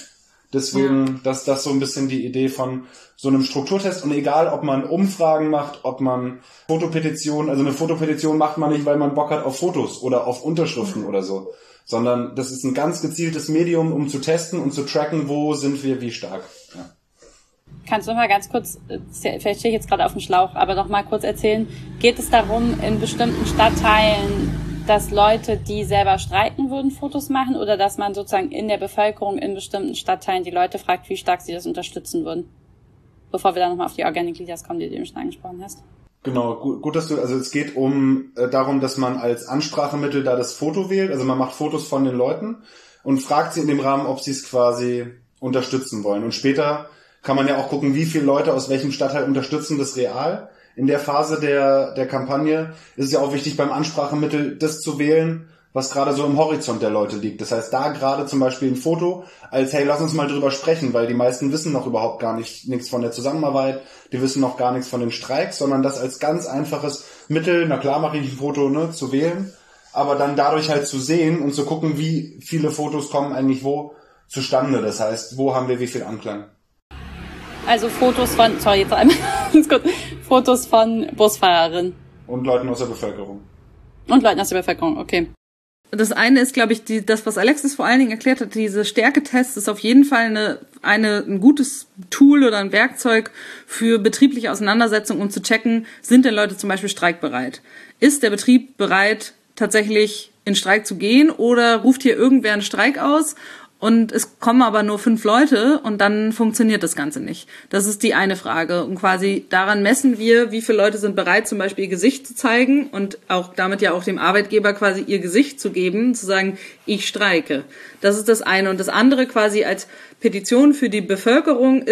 Deswegen, das das so ein bisschen die Idee von so einem Strukturtest. Und egal, ob man Umfragen macht, ob man Fotopetitionen, also eine Fotopetition macht man nicht, weil man Bock hat auf Fotos oder auf Unterschriften oder so, sondern das ist ein ganz gezieltes Medium, um zu testen und zu tracken, wo sind wir wie stark. Ja. Kannst du mal ganz kurz, vielleicht stehe ich jetzt gerade auf dem Schlauch, aber noch mal kurz erzählen, geht es darum, in bestimmten Stadtteilen, dass Leute, die selber streiken würden, Fotos machen, oder dass man sozusagen in der Bevölkerung in bestimmten Stadtteilen die Leute fragt, wie stark sie das unterstützen würden? Bevor wir dann nochmal auf die Organic Leaders kommen, die du eben schon angesprochen hast. Genau, gut, gut, dass du, also es geht um äh, darum, dass man als Ansprachemittel da das Foto wählt, also man macht Fotos von den Leuten und fragt sie in dem Rahmen, ob sie es quasi unterstützen wollen. Und später kann man ja auch gucken, wie viele Leute aus welchem Stadtteil unterstützen das real. In der Phase der der Kampagne ist es ja auch wichtig, beim Ansprachemittel das zu wählen, was gerade so im Horizont der Leute liegt. Das heißt, da gerade zum Beispiel ein Foto als, hey, lass uns mal drüber sprechen, weil die meisten wissen noch überhaupt gar nicht nichts von der Zusammenarbeit, die wissen noch gar nichts von den Streiks, sondern das als ganz einfaches Mittel, na klar mache ich ein Foto, ne, zu wählen, aber dann dadurch halt zu sehen und zu gucken, wie viele Fotos kommen eigentlich wo zustande. Das heißt, wo haben wir wie viel Anklang. Also Fotos von, sorry, jetzt einmal, ganz kurz, Fotos von Busfahrerinnen. Und Leuten aus der Bevölkerung. Und Leuten aus der Bevölkerung, okay. Das eine ist, glaube ich, die, das, was Alexis vor allen Dingen erklärt hat, diese Stärketests ist auf jeden Fall eine, eine, ein gutes Tool oder ein Werkzeug für betriebliche Auseinandersetzungen, um zu checken, sind denn Leute zum Beispiel streikbereit? Ist der Betrieb bereit, tatsächlich in Streik zu gehen, oder ruft hier irgendwer einen Streik aus? Und es kommen aber nur fünf Leute und dann funktioniert das Ganze nicht. Das ist die eine Frage. Und quasi daran messen wir, wie viele Leute sind bereit, zum Beispiel ihr Gesicht zu zeigen und auch damit ja auch dem Arbeitgeber quasi ihr Gesicht zu geben, zu sagen, ich streike. Das ist das eine. Und das andere quasi als Petition für die Bevölkerung ist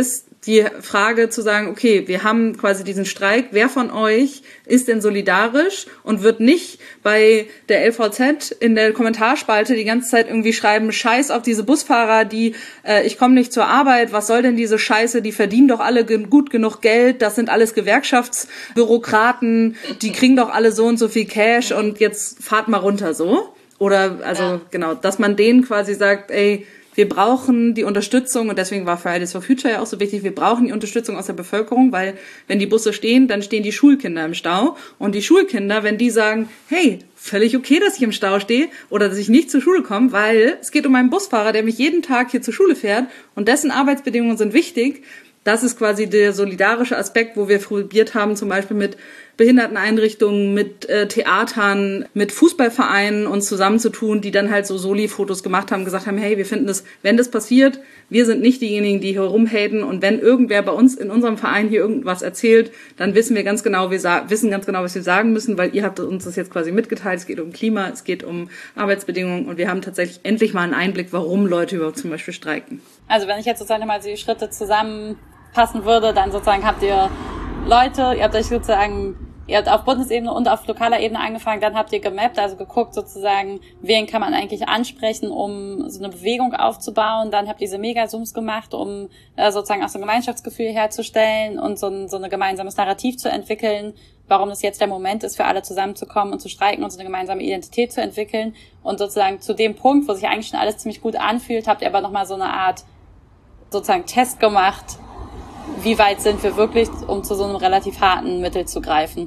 die Frage zu sagen, okay, wir haben quasi diesen Streik, wer von euch ist denn solidarisch und wird nicht bei der L V Z in der Kommentarspalte die ganze Zeit irgendwie schreiben, Scheiß auf diese Busfahrer, die, äh, ich komme nicht zur Arbeit, was soll denn diese Scheiße, die verdienen doch alle ge- gut genug Geld, das sind alles Gewerkschaftsbürokraten, die kriegen doch alle so und so viel Cash und jetzt fahrt mal runter so. Oder, also ja. genau, dass man denen quasi sagt, ey, wir brauchen die Unterstützung und deswegen war Fridays for Future ja auch so wichtig, wir brauchen die Unterstützung aus der Bevölkerung, weil wenn die Busse stehen, dann stehen die Schulkinder im Stau und die Schulkinder, wenn die sagen, hey, völlig okay, dass ich im Stau stehe oder dass ich nicht zur Schule komme, weil es geht um einen Busfahrer, der mich jeden Tag hier zur Schule fährt und dessen Arbeitsbedingungen sind wichtig. Das ist quasi der solidarische Aspekt, wo wir probiert haben, zum Beispiel mit Behinderteneinrichtungen, mit äh, Theatern, mit Fußballvereinen uns zusammenzutun, die dann halt so Soli-Fotos gemacht haben, gesagt haben, hey, wir finden das, wenn das passiert, wir sind nicht diejenigen, die hier rumhaten und wenn irgendwer bei uns in unserem Verein hier irgendwas erzählt, dann wissen wir ganz genau, wir sa- wissen ganz genau, was wir sagen müssen, weil ihr habt uns das jetzt quasi mitgeteilt, es geht um Klima, es geht um Arbeitsbedingungen und wir haben tatsächlich endlich mal einen Einblick, warum Leute überhaupt zum Beispiel streiken. Also wenn ich jetzt sozusagen mal die Schritte zusammenpassen würde, dann sozusagen habt ihr Leute, ihr habt euch sozusagen, ihr habt auf Bundesebene und auf lokaler Ebene angefangen, dann habt ihr gemappt, also geguckt sozusagen, wen kann man eigentlich ansprechen, um so eine Bewegung aufzubauen, dann habt ihr diese Mega-Zooms gemacht, um äh, sozusagen auch so ein Gemeinschaftsgefühl herzustellen und so ein, so ein gemeinsames Narrativ zu entwickeln, warum es jetzt der Moment ist, für alle zusammenzukommen und zu streiken und so eine gemeinsame Identität zu entwickeln und sozusagen zu dem Punkt, wo sich eigentlich schon alles ziemlich gut anfühlt, habt ihr aber nochmal so eine Art sozusagen Test gemacht, wie weit sind wir wirklich, um zu so einem relativ harten Mittel zu greifen.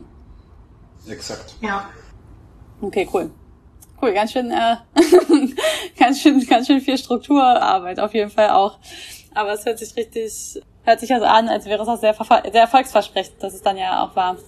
Exakt. Ja. Okay, cool. Cool, ganz schön, äh, ganz schön, ganz schön viel Strukturarbeit auf jeden Fall auch. Aber es hört sich richtig, hört sich also an, als wäre es auch sehr, sehr erfolgsversprechend, dass es dann ja auch war.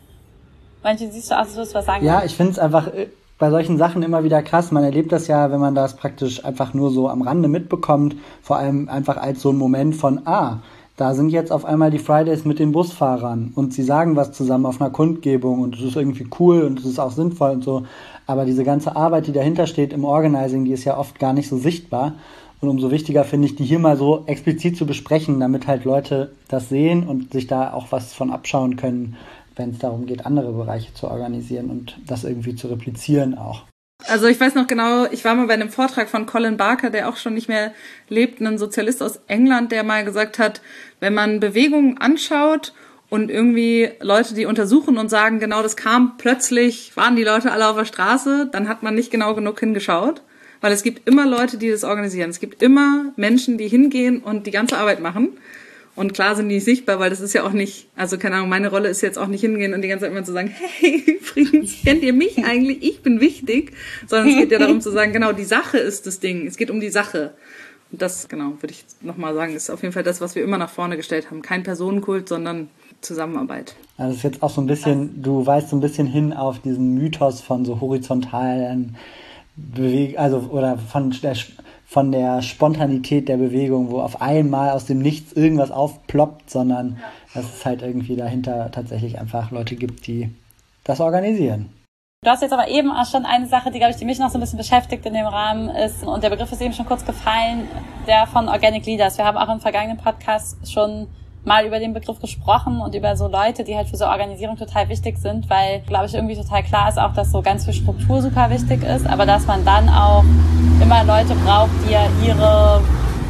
Manche siehst du, also du willst was sagen? Ja, ich finde es einfach bei solchen Sachen immer wieder krass. Man erlebt das ja, wenn man das praktisch einfach nur so am Rande mitbekommt, vor allem einfach als so ein Moment von, ah, da sind jetzt auf einmal die Fridays mit den Busfahrern und sie sagen was zusammen auf einer Kundgebung und es ist irgendwie cool und es ist auch sinnvoll und so. Aber diese ganze Arbeit, die dahinter steht im Organizing, die ist ja oft gar nicht so sichtbar. Und umso wichtiger finde ich, die hier mal so explizit zu besprechen, damit halt Leute das sehen und sich da auch was von abschauen können, wenn es darum geht, andere Bereiche zu organisieren und das irgendwie zu replizieren auch. Also ich weiß noch genau, ich war mal bei einem Vortrag von Colin Barker, der auch schon nicht mehr lebt, ein Sozialist aus England, der mal gesagt hat, wenn man Bewegungen anschaut und irgendwie Leute, die untersuchen und sagen, genau das kam plötzlich, waren die Leute alle auf der Straße, dann hat man nicht genau genug hingeschaut, weil es gibt immer Leute, die das organisieren. Es gibt immer Menschen, die hingehen und die ganze Arbeit machen. Und klar sind die nicht sichtbar, weil das ist ja auch nicht, also keine Ahnung, meine Rolle ist jetzt auch nicht hingehen und die ganze Zeit immer zu sagen, hey, übrigens, kennt ihr mich eigentlich? Ich bin wichtig. Sondern es geht ja darum zu sagen, genau, die Sache ist das Ding. Es geht um die Sache. Und das, genau, würde ich nochmal sagen, ist auf jeden Fall das, was wir immer nach vorne gestellt haben. Kein Personenkult, sondern Zusammenarbeit. Also das ist jetzt auch so ein bisschen, du weist so ein bisschen hin auf diesen Mythos von so horizontalen Bewegungen, also oder von der von der Spontanität der Bewegung, wo auf einmal aus dem Nichts irgendwas aufploppt, sondern ja. dass es halt irgendwie dahinter tatsächlich einfach Leute gibt, die das organisieren. Du hast jetzt aber eben auch schon eine Sache, die, glaube ich, die mich noch so ein bisschen beschäftigt in dem Rahmen ist, und der Begriff ist eben schon kurz gefallen, der von Organic Leaders. Wir haben auch im vergangenen Podcast schon mal über den Begriff gesprochen und über so Leute, die halt für so Organisierung total wichtig sind, weil, glaube ich, irgendwie total klar ist auch, dass so ganz viel Struktur super wichtig ist, aber dass man dann auch immer Leute braucht, die ja ihre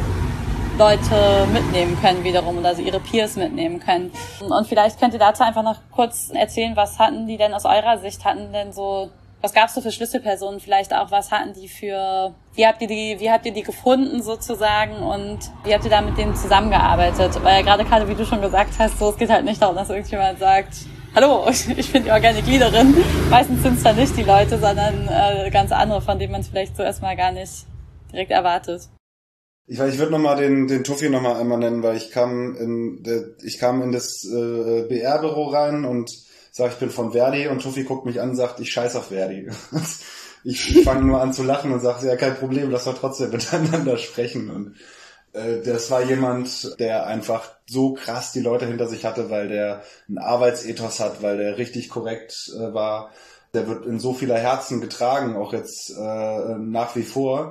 Leute mitnehmen können wiederum und also ihre Peers mitnehmen können. Und vielleicht könnt ihr dazu einfach noch kurz erzählen, was hatten die denn aus eurer Sicht, hatten denn so, was gab's so für Schlüsselpersonen vielleicht auch, was hatten die für, wie habt ihr die, wie habt ihr die gefunden sozusagen und wie habt ihr da mit denen zusammengearbeitet? Weil ja gerade gerade, wie du schon gesagt hast, so, es geht halt nicht darum, dass irgendjemand sagt, hallo, ich bin die Organic Leaderin. Meistens sind es dann nicht die Leute, sondern äh, ganz andere, von denen man es vielleicht so erstmal gar nicht direkt erwartet. Ich, ich würde nochmal den, den Tuffi nochmal einmal nennen, weil ich kam in, der, ich kam in das äh, B R-Büro rein und sag, ich bin von Verdi und Tuffi guckt mich an und sagt, ich scheiß auf Verdi. Ich, ich fange nur an zu lachen und sage, ja, kein Problem, lass doch trotzdem miteinander sprechen. Und äh, das war jemand, der einfach so krass die Leute hinter sich hatte, weil der einen Arbeitsethos hat, weil der richtig korrekt äh, war. Der wird in so vieler Herzen getragen, auch jetzt äh, nach wie vor.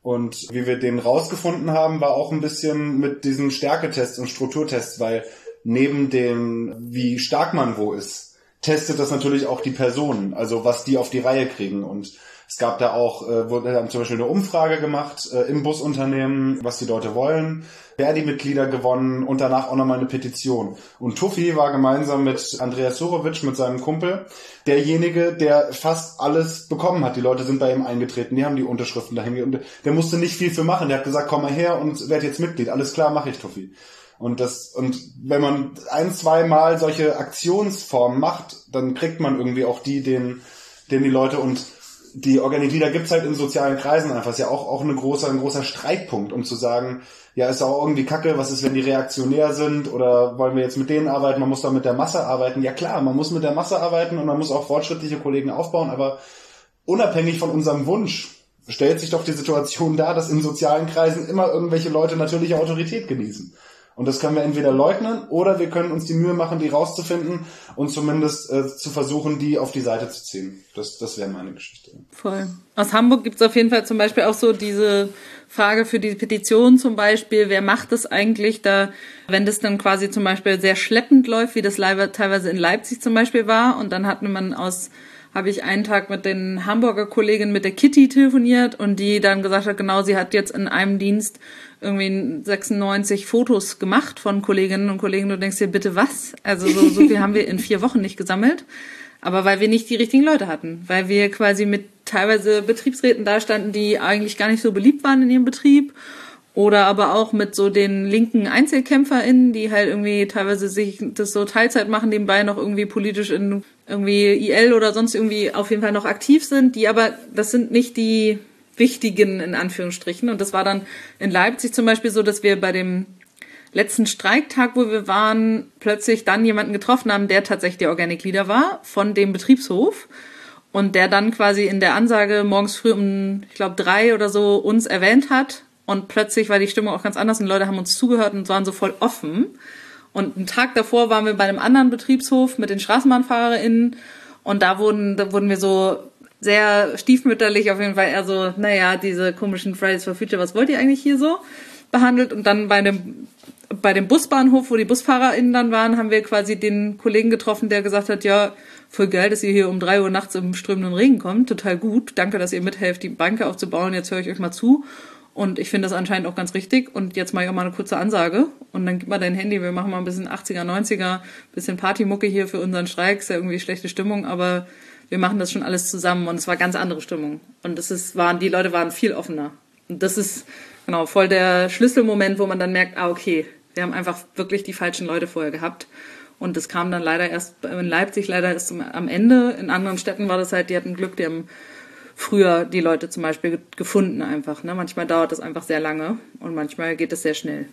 Und wie wir den rausgefunden haben, war auch ein bisschen mit diesen Stärketests und Strukturtests, weil neben dem, wie stark man wo ist, testet das natürlich auch die Personen, also was die auf die Reihe kriegen. Und es gab da auch, äh, wurde haben zum Beispiel eine Umfrage gemacht äh, im Busunternehmen, was die Leute wollen, wer die Mitglieder gewonnen und danach auch nochmal eine Petition. Und Tuffy war gemeinsam mit Andreas Surovic, mit seinem Kumpel, derjenige, der fast alles bekommen hat. Die Leute sind bei ihm eingetreten, die haben die Unterschriften dahin gegeben. Der musste nicht viel für machen, der hat gesagt, komm mal her und werd jetzt Mitglied. Alles klar, mache ich, Tuffy. Und das, und wenn man ein, zwei Mal solche Aktionsformen macht, dann kriegt man irgendwie auch die, den, den die Leute und die Organiglieder gibt's halt in sozialen Kreisen einfach. Ist ja auch, auch ein großer, ein großer Streitpunkt, um zu sagen, ja, ist auch irgendwie kacke, was ist, wenn die reaktionär sind oder wollen wir jetzt mit denen arbeiten, man muss doch mit der Masse arbeiten. Ja klar, man muss mit der Masse arbeiten und man muss auch fortschrittliche Kollegen aufbauen, aber unabhängig von unserem Wunsch stellt sich doch die Situation dar, dass in sozialen Kreisen immer irgendwelche Leute natürliche Autorität genießen. Und das können wir entweder leugnen oder wir können uns die Mühe machen, die rauszufinden und zumindest äh, zu versuchen, die auf die Seite zu ziehen. Das, das wäre meine Geschichte. Voll. Aus Hamburg gibt's auf jeden Fall zum Beispiel auch so diese Frage für die Petition zum Beispiel, wer macht das eigentlich da, wenn das dann quasi zum Beispiel sehr schleppend läuft, wie das teilweise in Leipzig zum Beispiel war. Und dann hat man aus, habe ich einen Tag mit den Hamburger Kolleginnen mit der Kitty telefoniert und die dann gesagt hat, genau, sie hat jetzt in einem Dienst irgendwie sechsundneunzig Fotos gemacht von Kolleginnen und Kollegen. Du denkst dir, bitte was? Also so, so viel haben wir in vier Wochen nicht gesammelt. Aber weil wir nicht die richtigen Leute hatten. Weil wir quasi mit teilweise Betriebsräten da standen, die eigentlich gar nicht so beliebt waren in ihrem Betrieb. Oder aber auch mit so den linken EinzelkämpferInnen, die halt irgendwie teilweise sich das so Teilzeit machen, nebenbei noch irgendwie politisch in irgendwie I L oder sonst irgendwie auf jeden Fall noch aktiv sind. Die aber, das sind nicht die wichtigen, in Anführungsstrichen. Und das war dann in Leipzig zum Beispiel so, dass wir bei dem letzten Streiktag, wo wir waren, plötzlich dann jemanden getroffen haben, der tatsächlich der Organic Leader war von dem Betriebshof und der dann quasi in der Ansage morgens früh um, ich glaube, drei oder so uns erwähnt hat und plötzlich war die Stimmung auch ganz anders und Leute haben uns zugehört und waren so voll offen. Und einen Tag davor waren wir bei einem anderen Betriebshof mit den StraßenbahnfahrerInnen und da wurden, da wurden wir so sehr stiefmütterlich auf jeden Fall eher so, naja, diese komischen Fridays for Future, was wollt ihr eigentlich hier so behandelt? Und dann bei dem bei dem Busbahnhof, wo die BusfahrerInnen dann waren, haben wir quasi den Kollegen getroffen, der gesagt hat, ja, voll geil, dass ihr hier um drei Uhr nachts im strömenden Regen kommt, total gut, danke, dass ihr mithelft, die Banke aufzubauen, jetzt höre ich euch mal zu. Und ich finde das anscheinend auch ganz richtig. Und jetzt mache ich auch mal eine kurze Ansage. Und dann gib mal dein Handy, wir machen mal ein bisschen achtziger, neunziger, bisschen Partymucke hier für unseren Streik, ist ja irgendwie schlechte Stimmung, aber wir machen das schon alles zusammen und es war ganz andere Stimmung. Und das ist, waren, die Leute waren viel offener. Und das ist, genau, voll der Schlüsselmoment, wo man dann merkt, ah, okay, wir haben einfach wirklich die falschen Leute vorher gehabt. Und das kam dann leider erst, in Leipzig leider erst am Ende. In anderen Städten war das halt, die hatten Glück, die haben früher die Leute zum Beispiel gefunden einfach, ne? Manchmal dauert das einfach sehr lange und manchmal geht es sehr schnell.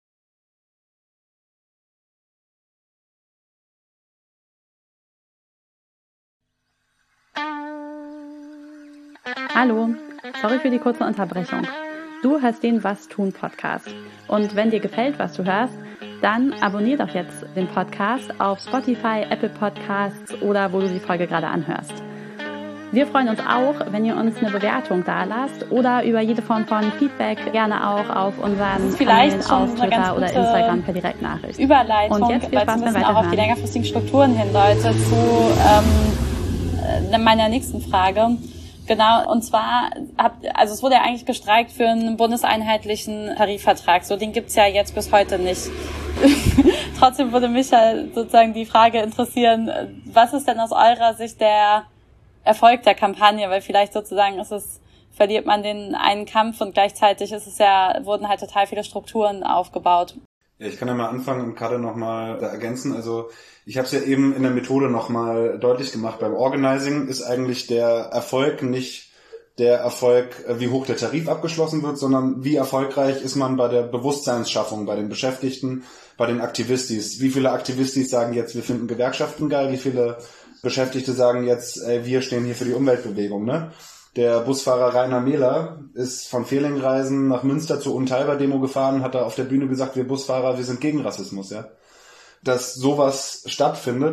Hallo, sorry für die kurze Unterbrechung. Du hörst den Was tun Podcast. Und wenn dir gefällt, was du hörst, dann abonnier doch jetzt den Podcast auf Spotify, Apple Podcasts oder wo du die Folge gerade anhörst. Wir freuen uns auch, wenn ihr uns eine Bewertung dalasst oder über jede Form von Feedback gerne auch auf unseren Kanälen auf Twitter oder Instagram per Direktnachricht. Überleitung, und jetzt viel Spaß beim Weiterhören. Auch auf die längerfristigen Strukturen hindeutet zu ähm, meiner nächsten Frage. Genau, und zwar, habt, also es wurde ja eigentlich gestreikt für einen bundeseinheitlichen Tarifvertrag. So, den gibt's ja jetzt bis heute nicht. Trotzdem würde mich ja sozusagen die Frage interessieren, was ist denn aus eurer Sicht der Erfolg der Kampagne? Weil vielleicht sozusagen ist es, verliert man den einen Kampf und gleichzeitig ist es ja, wurden halt total viele Strukturen aufgebaut. Ja, ich kann ja mal anfangen und gerade nochmal ergänzen. Also ich habe es ja eben in der Methode nochmal deutlich gemacht. Beim Organizing ist eigentlich der Erfolg nicht der Erfolg, wie hoch der Tarif abgeschlossen wird, sondern wie erfolgreich ist man bei der Bewusstseinsschaffung, bei den Beschäftigten, bei den Aktivistis. Wie viele Aktivistis sagen jetzt, wir finden Gewerkschaften geil, wie viele Beschäftigte sagen jetzt, ey, wir stehen hier für die Umweltbewegung, ne? Der Busfahrer Rainer Mehler ist von Fehlingreisen nach Münster zur Unteilbar-Demo gefahren, hat da auf der Bühne gesagt, wir Busfahrer, wir sind gegen Rassismus, ja. Dass sowas stattfindet,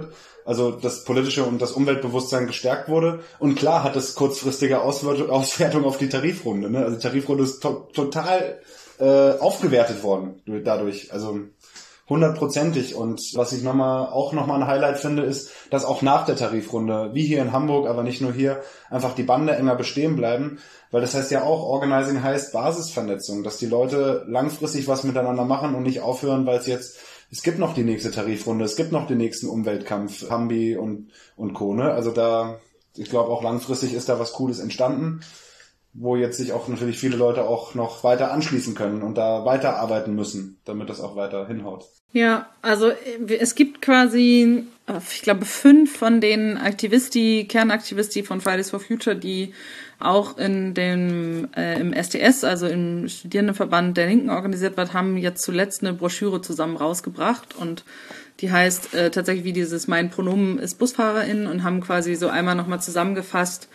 also das politische und das Umweltbewusstsein gestärkt wurde. Und klar hat es kurzfristige Auswertung auf die Tarifrunde. Ne? Also die Tarifrunde ist to- total äh, aufgewertet worden dadurch. Also hundertprozentig. Und was ich nochmal auch nochmal ein Highlight finde, ist, dass auch nach der Tarifrunde, wie hier in Hamburg, aber nicht nur hier, einfach die Bande enger bestehen bleiben. Weil das heißt ja auch, Organizing heißt Basisvernetzung, dass die Leute langfristig was miteinander machen und nicht aufhören, weil es jetzt, es gibt noch die nächste Tarifrunde, es gibt noch den nächsten Umweltkampf, Hambi und, und Co. Ne? Also da, ich glaube auch langfristig ist da was Cooles entstanden, wo jetzt sich auch natürlich viele Leute auch noch weiter anschließen können und da weiterarbeiten müssen, damit das auch weiter hinhaut. Ja, also es gibt quasi, ich glaube, fünf von den Aktivisti, Kernaktivisti von Fridays for Future, die auch in dem äh, im S T S, also im Studierendenverband der Linken organisiert wird, haben jetzt zuletzt eine Broschüre zusammen rausgebracht und die heißt äh, tatsächlich wie dieses Mein Pronomen ist Busfahrerin und haben quasi so einmal nochmal zusammengefasst,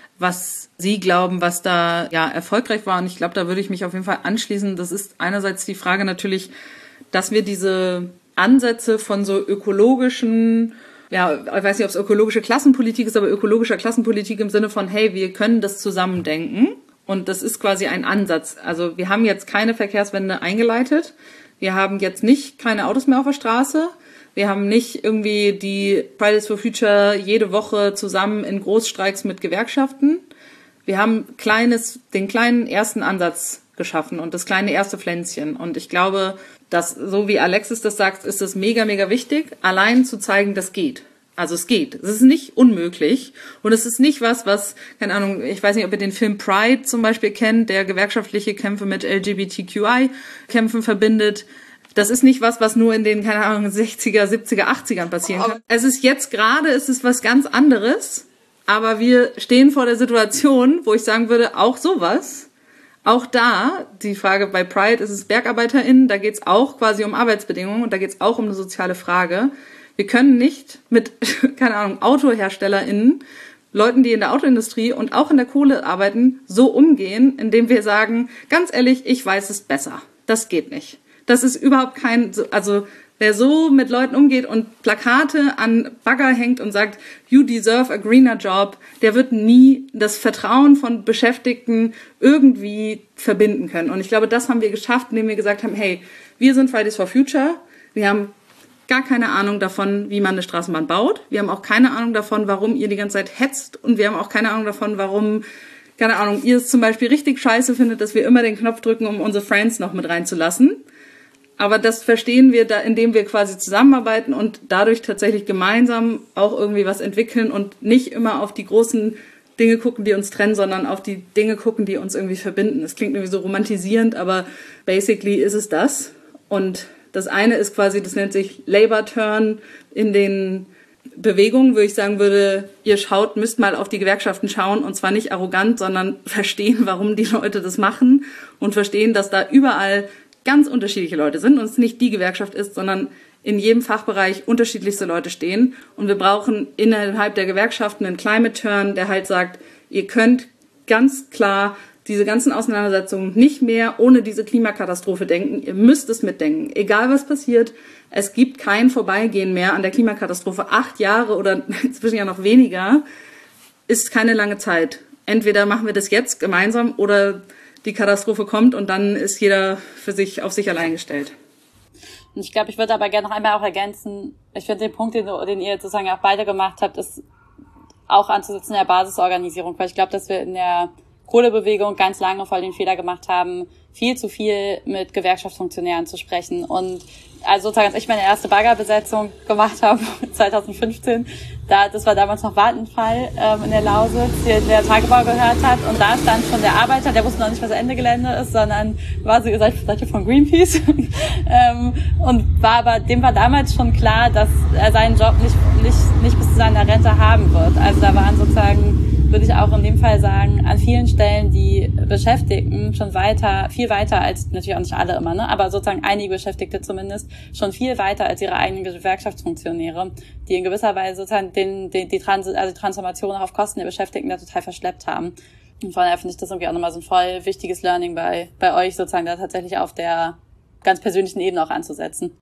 was sie glauben, was da ja erfolgreich war. Und ich glaube, da würde ich mich auf jeden Fall anschließen. Das ist einerseits die Frage natürlich, dass wir diese Ansätze von so ökologischen, ja, ich weiß nicht, ob es ökologische Klassenpolitik ist, aber ökologischer Klassenpolitik im Sinne von, hey, wir können das zusammendenken. Und das ist quasi ein Ansatz. Also wir haben jetzt keine Verkehrswende eingeleitet. Wir haben jetzt nicht keine Autos mehr auf der Straße. Wir haben nicht irgendwie die Fridays for Future jede Woche zusammen in Großstreiks mit Gewerkschaften. Wir haben kleines, den kleinen ersten Ansatz geschaffen und das kleine erste Pflänzchen. Und ich glaube, dass, so wie Alexis das sagt, ist es mega, mega wichtig, allein zu zeigen, das geht. Also es geht. Es ist nicht unmöglich. Und es ist nicht was, was, keine Ahnung, ich weiß nicht, ob ihr den Film Pride zum Beispiel kennt, der gewerkschaftliche Kämpfe mit L G B T Q I-Kämpfen verbindet. Das ist nicht was, was nur in den, keine Ahnung, sechziger, siebziger, achtzigern passieren kann. Es ist jetzt gerade, es ist was ganz anderes, aber wir stehen vor der Situation, wo ich sagen würde, auch sowas, auch da, die Frage bei Pride ist es BergarbeiterInnen, da geht's auch quasi um Arbeitsbedingungen und da geht's auch um eine soziale Frage. Wir können nicht mit, keine Ahnung, AutoherstellerInnen, Leuten, die in der Autoindustrie und auch in der Kohle arbeiten, so umgehen, indem wir sagen, ganz ehrlich, ich weiß es besser. Das geht nicht. Das ist überhaupt kein, also wer so mit Leuten umgeht und Plakate an Bagger hängt und sagt, you deserve a greener job, der wird nie das Vertrauen von Beschäftigten irgendwie verbinden können. Und ich glaube, das haben wir geschafft, indem wir gesagt haben, hey, wir sind Fridays for Future, wir haben gar keine Ahnung davon, wie man eine Straßenbahn baut, wir haben auch keine Ahnung davon, warum ihr die ganze Zeit hetzt und wir haben auch keine Ahnung davon, warum, keine Ahnung, ihr es zum Beispiel richtig scheiße findet, dass wir immer den Knopf drücken, um unsere Friends noch mit reinzulassen. Aber das verstehen wir, da, indem wir quasi zusammenarbeiten und dadurch tatsächlich gemeinsam auch irgendwie was entwickeln und nicht immer auf die großen Dinge gucken, die uns trennen, sondern auf die Dinge gucken, die uns irgendwie verbinden. Das klingt irgendwie so romantisierend, aber basically ist es das. Und das eine ist quasi, das nennt sich Labor Turn in den Bewegungen, wo ich sagen würde, ihr schaut, müsst mal auf die Gewerkschaften schauen und zwar nicht arrogant, sondern verstehen, warum die Leute das machen und verstehen, dass da überall ganz unterschiedliche Leute sind und es nicht die Gewerkschaft ist, sondern in jedem Fachbereich unterschiedlichste Leute stehen. Und wir brauchen innerhalb der Gewerkschaften einen Climate Turn, der halt sagt, ihr könnt ganz klar diese ganzen Auseinandersetzungen nicht mehr ohne diese Klimakatastrophe denken. Ihr müsst es mitdenken. Egal was passiert, es gibt kein Vorbeigehen mehr an der Klimakatastrophe. Acht Jahre oder inzwischen ja noch weniger ist keine lange Zeit. Entweder machen wir das jetzt gemeinsam oder die Katastrophe kommt und dann ist jeder für sich auf sich allein gestellt. Und ich glaube, ich würde aber gerne noch einmal auch ergänzen, ich finde den Punkt, den, den ihr sozusagen auch beide gemacht habt, ist auch anzusetzen in der Basisorganisierung, weil ich glaube, dass wir in der Kohlebewegung ganz lange voll den Fehler gemacht haben, viel zu viel mit Gewerkschaftsfunktionären zu sprechen. Und also sozusagen, als ich meine erste Baggerbesetzung gemacht habe, zwanzig fünfzehn, da, das war damals noch Vattenfall ähm, in der Lausitz, der, der Tagebau gehört hat. Und da stand schon der Arbeiter, der wusste noch nicht, was Ende Gelände ist, sondern war so gesagt, Seite von Greenpeace. ähm, und war aber, dem war damals schon klar, dass er seinen Job nicht, nicht, nicht bis zu seiner Rente haben wird. Also da waren sozusagen, würde ich auch in dem Fall sagen, an vielen Stellen die Beschäftigten schon weiter, viel weiter als, natürlich auch nicht alle immer, ne, aber sozusagen einige Beschäftigte zumindest, schon viel weiter als ihre eigenen Gewerkschaftsfunktionäre, die in gewisser Weise sozusagen den, den, die, Trans- also die Transformation auch auf Kosten der Beschäftigten da total verschleppt haben. Und von daher finde ich das irgendwie auch nochmal so ein voll wichtiges Learning bei, bei euch sozusagen, da tatsächlich auf der ganz persönlichen Ebene auch anzusetzen.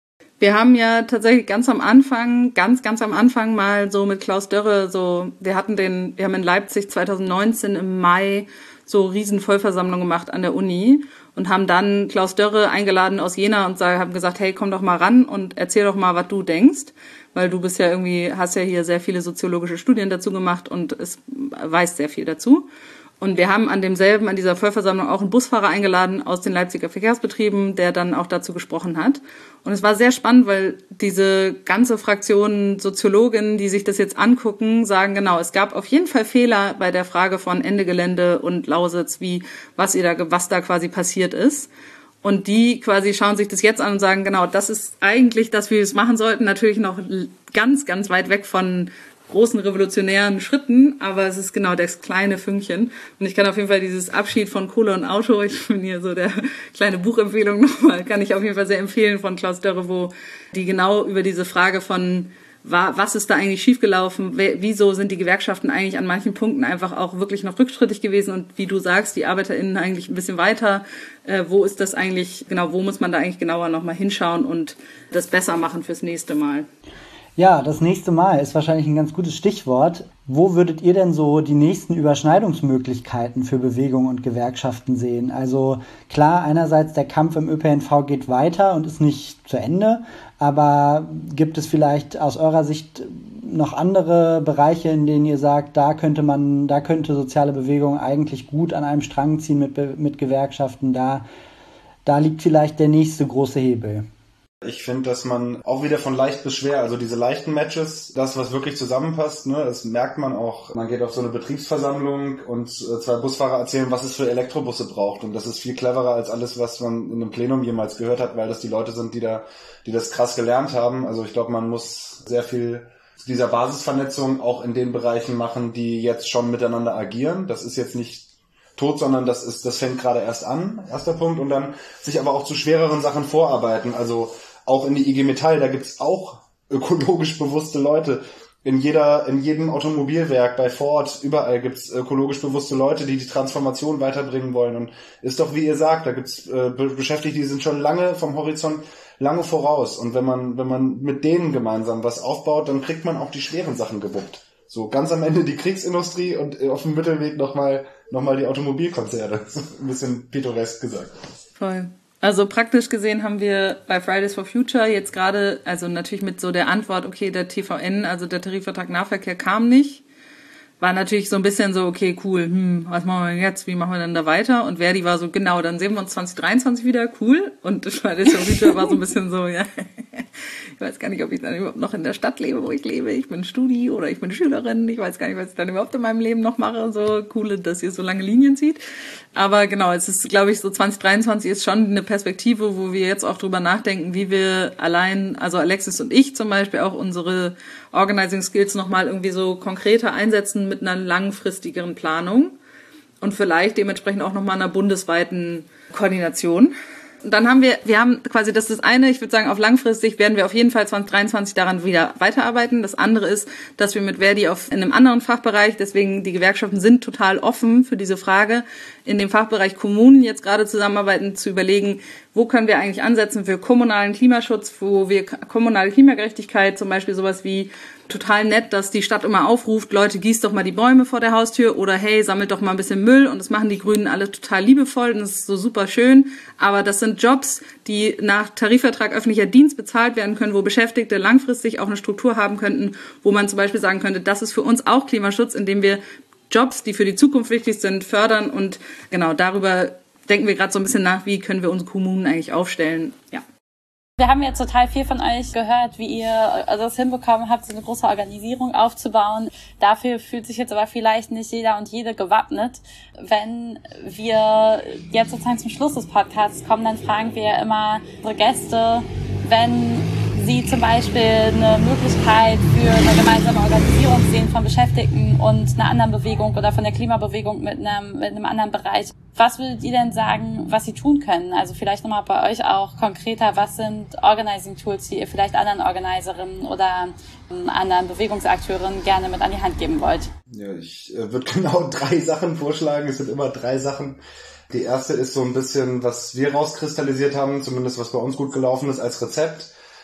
Wir haben ja tatsächlich ganz am Anfang, ganz, ganz am Anfang mal so mit Klaus Dörre so, wir hatten den, wir haben in Leipzig zwanzig neunzehn im Mai so riesen Vollversammlung gemacht an der Uni und haben dann Klaus Dörre eingeladen aus Jena und haben gesagt, hey, komm doch mal ran und erzähl doch mal, was du denkst, weil du bist ja irgendwie, hast ja hier sehr viele soziologische Studien dazu gemacht und es weißt sehr viel dazu. Und wir haben an demselben, an dieser Vollversammlung auch einen Busfahrer eingeladen aus den Leipziger Verkehrsbetrieben, der dann auch dazu gesprochen hat. Und es war sehr spannend, weil diese ganze Fraktion Soziologen, die sich das jetzt angucken, sagen, genau, es gab auf jeden Fall Fehler bei der Frage von Ende Gelände und Lausitz, wie, was ihr da, was da quasi passiert ist. Und die quasi schauen sich das jetzt an und sagen, genau, das ist eigentlich das, wie wir es machen sollten. Natürlich noch ganz, ganz weit weg von großen revolutionären Schritten, aber es ist genau das kleine Fünkchen. Und ich kann auf jeden Fall dieses Abschied von Kohle und Auto, ich bin hier so der kleine Buchempfehlung nochmal, kann ich auf jeden Fall sehr empfehlen von Klaus Dörre, wo die genau über diese Frage von, was ist da eigentlich schiefgelaufen, wieso sind die Gewerkschaften eigentlich an manchen Punkten einfach auch wirklich noch rückschrittig gewesen und wie du sagst, die ArbeiterInnen eigentlich ein bisschen weiter, äh, wo ist das eigentlich, genau, wo muss man da eigentlich genauer nochmal hinschauen und das besser machen fürs nächste Mal? Ja, das nächste Mal ist wahrscheinlich ein ganz gutes Stichwort. Wo würdet ihr denn so die nächsten Überschneidungsmöglichkeiten für Bewegung und Gewerkschaften sehen? Also klar, einerseits der Kampf im Ö P N V geht weiter und ist nicht zu Ende, aber gibt es vielleicht aus eurer Sicht noch andere Bereiche, in denen ihr sagt, da könnte man, da könnte soziale Bewegung eigentlich gut an einem Strang ziehen mit, mit Gewerkschaften, da, da liegt vielleicht der nächste große Hebel? Ich finde, dass man auch wieder von leicht bis schwer, also diese leichten Matches, das, was wirklich zusammenpasst, ne, das merkt man auch. Man geht auf so eine Betriebsversammlung und äh, zwei Busfahrer erzählen, was es für Elektrobusse braucht. Und das ist viel cleverer als alles, was man in einem Plenum jemals gehört hat, weil das die Leute sind, die da, die das krass gelernt haben. Also ich glaube, man muss sehr viel dieser Basisvernetzung auch in den Bereichen machen, die jetzt schon miteinander agieren. Das ist jetzt nicht tot, sondern das ist, das fängt gerade erst an, erster Punkt. Und dann sich aber auch zu schwereren Sachen vorarbeiten. Also auch in die I G Metall, da gibt's auch ökologisch bewusste Leute. In jeder, in jedem Automobilwerk, bei Ford, überall gibt's ökologisch bewusste Leute, die die Transformation weiterbringen wollen. Und ist doch, wie ihr sagt, da gibt's äh, Beschäftigte, die sind schon lange vom Horizont, lange voraus. Und wenn man, wenn man mit denen gemeinsam was aufbaut, dann kriegt man auch die schweren Sachen gewuppt. So ganz am Ende die Kriegsindustrie und auf dem Mittelweg nochmal, nochmal die Automobilkonzerne. Ein bisschen pittoresk gesagt. Voll. Also praktisch gesehen haben wir bei Fridays for Future jetzt gerade, also natürlich mit so der Antwort, okay, der T V N, also der Tarifvertrag Nahverkehr kam nicht, war natürlich so ein bisschen so, okay, cool, hm, was machen wir denn jetzt, wie machen wir denn da weiter? Und Verdi war so, genau, dann sehen wir uns zwanzig dreiundzwanzig wieder, cool. Und Fridays for Future war so ein bisschen so, ja, ich weiß gar nicht, ob ich dann überhaupt noch in der Stadt lebe, wo ich lebe. Ich bin Studi oder ich bin Schülerin. Ich weiß gar nicht, was ich dann überhaupt in meinem Leben noch mache. So cool, dass ihr so lange Linien zieht. Aber genau, es ist, glaube ich, so zwanzig dreiundzwanzig ist schon eine Perspektive, wo wir jetzt auch drüber nachdenken, wie wir allein, also Alexis und ich zum Beispiel, auch unsere Organizing Skills nochmal irgendwie so konkreter einsetzen mit einer langfristigeren Planung und vielleicht dementsprechend auch nochmal einer bundesweiten Koordination. Und dann haben wir, wir haben quasi, das ist das eine, ich würde sagen, auf langfristig werden wir auf jeden Fall zwanzig dreiundzwanzig daran wieder weiterarbeiten. Das andere ist, dass wir mit Verdi auf, in einem anderen Fachbereich, deswegen die Gewerkschaften sind total offen für diese Frage, in dem Fachbereich Kommunen jetzt gerade zusammenarbeiten, zu überlegen, wo können wir eigentlich ansetzen für kommunalen Klimaschutz, wo wir kommunale Klimagerechtigkeit, zum Beispiel sowas wie total nett, dass die Stadt immer aufruft, Leute, gießt doch mal die Bäume vor der Haustür oder hey, sammelt doch mal ein bisschen Müll und das machen die Grünen alle total liebevoll und das ist so super schön, aber das sind Jobs, die nach Tarifvertrag öffentlicher Dienst bezahlt werden können, wo Beschäftigte langfristig auch eine Struktur haben könnten, wo man zum Beispiel sagen könnte, das ist für uns auch Klimaschutz, indem wir Jobs, die für die Zukunft wichtig sind, fördern und genau darüber denken wir gerade so ein bisschen nach, wie können wir unsere Kommunen eigentlich aufstellen, ja. Wir haben jetzt total viel von euch gehört, wie ihr also es hinbekommen habt, so eine große Organisierung aufzubauen. Dafür fühlt sich jetzt aber vielleicht nicht jeder und jede gewappnet. Wenn wir jetzt sozusagen zum Schluss des Podcasts kommen, dann fragen wir immer unsere Gäste, wenn sie zum Beispiel eine Möglichkeit für eine gemeinsame Organisierung sehen von Beschäftigten und einer anderen Bewegung oder von der Klimabewegung mit einem, mit einem anderen Bereich. Was würdet ihr denn sagen, was sie tun können? Also vielleicht nochmal bei euch auch konkreter, was sind Organizing-Tools, die ihr vielleicht anderen Organiserinnen oder anderen Bewegungsakteuren gerne mit an die Hand geben wollt? Ja, ich äh, würde genau drei Sachen vorschlagen. Es sind immer drei Sachen. Die erste ist so ein bisschen, was wir rauskristallisiert haben, zumindest was bei uns gut gelaufen ist als Rezept.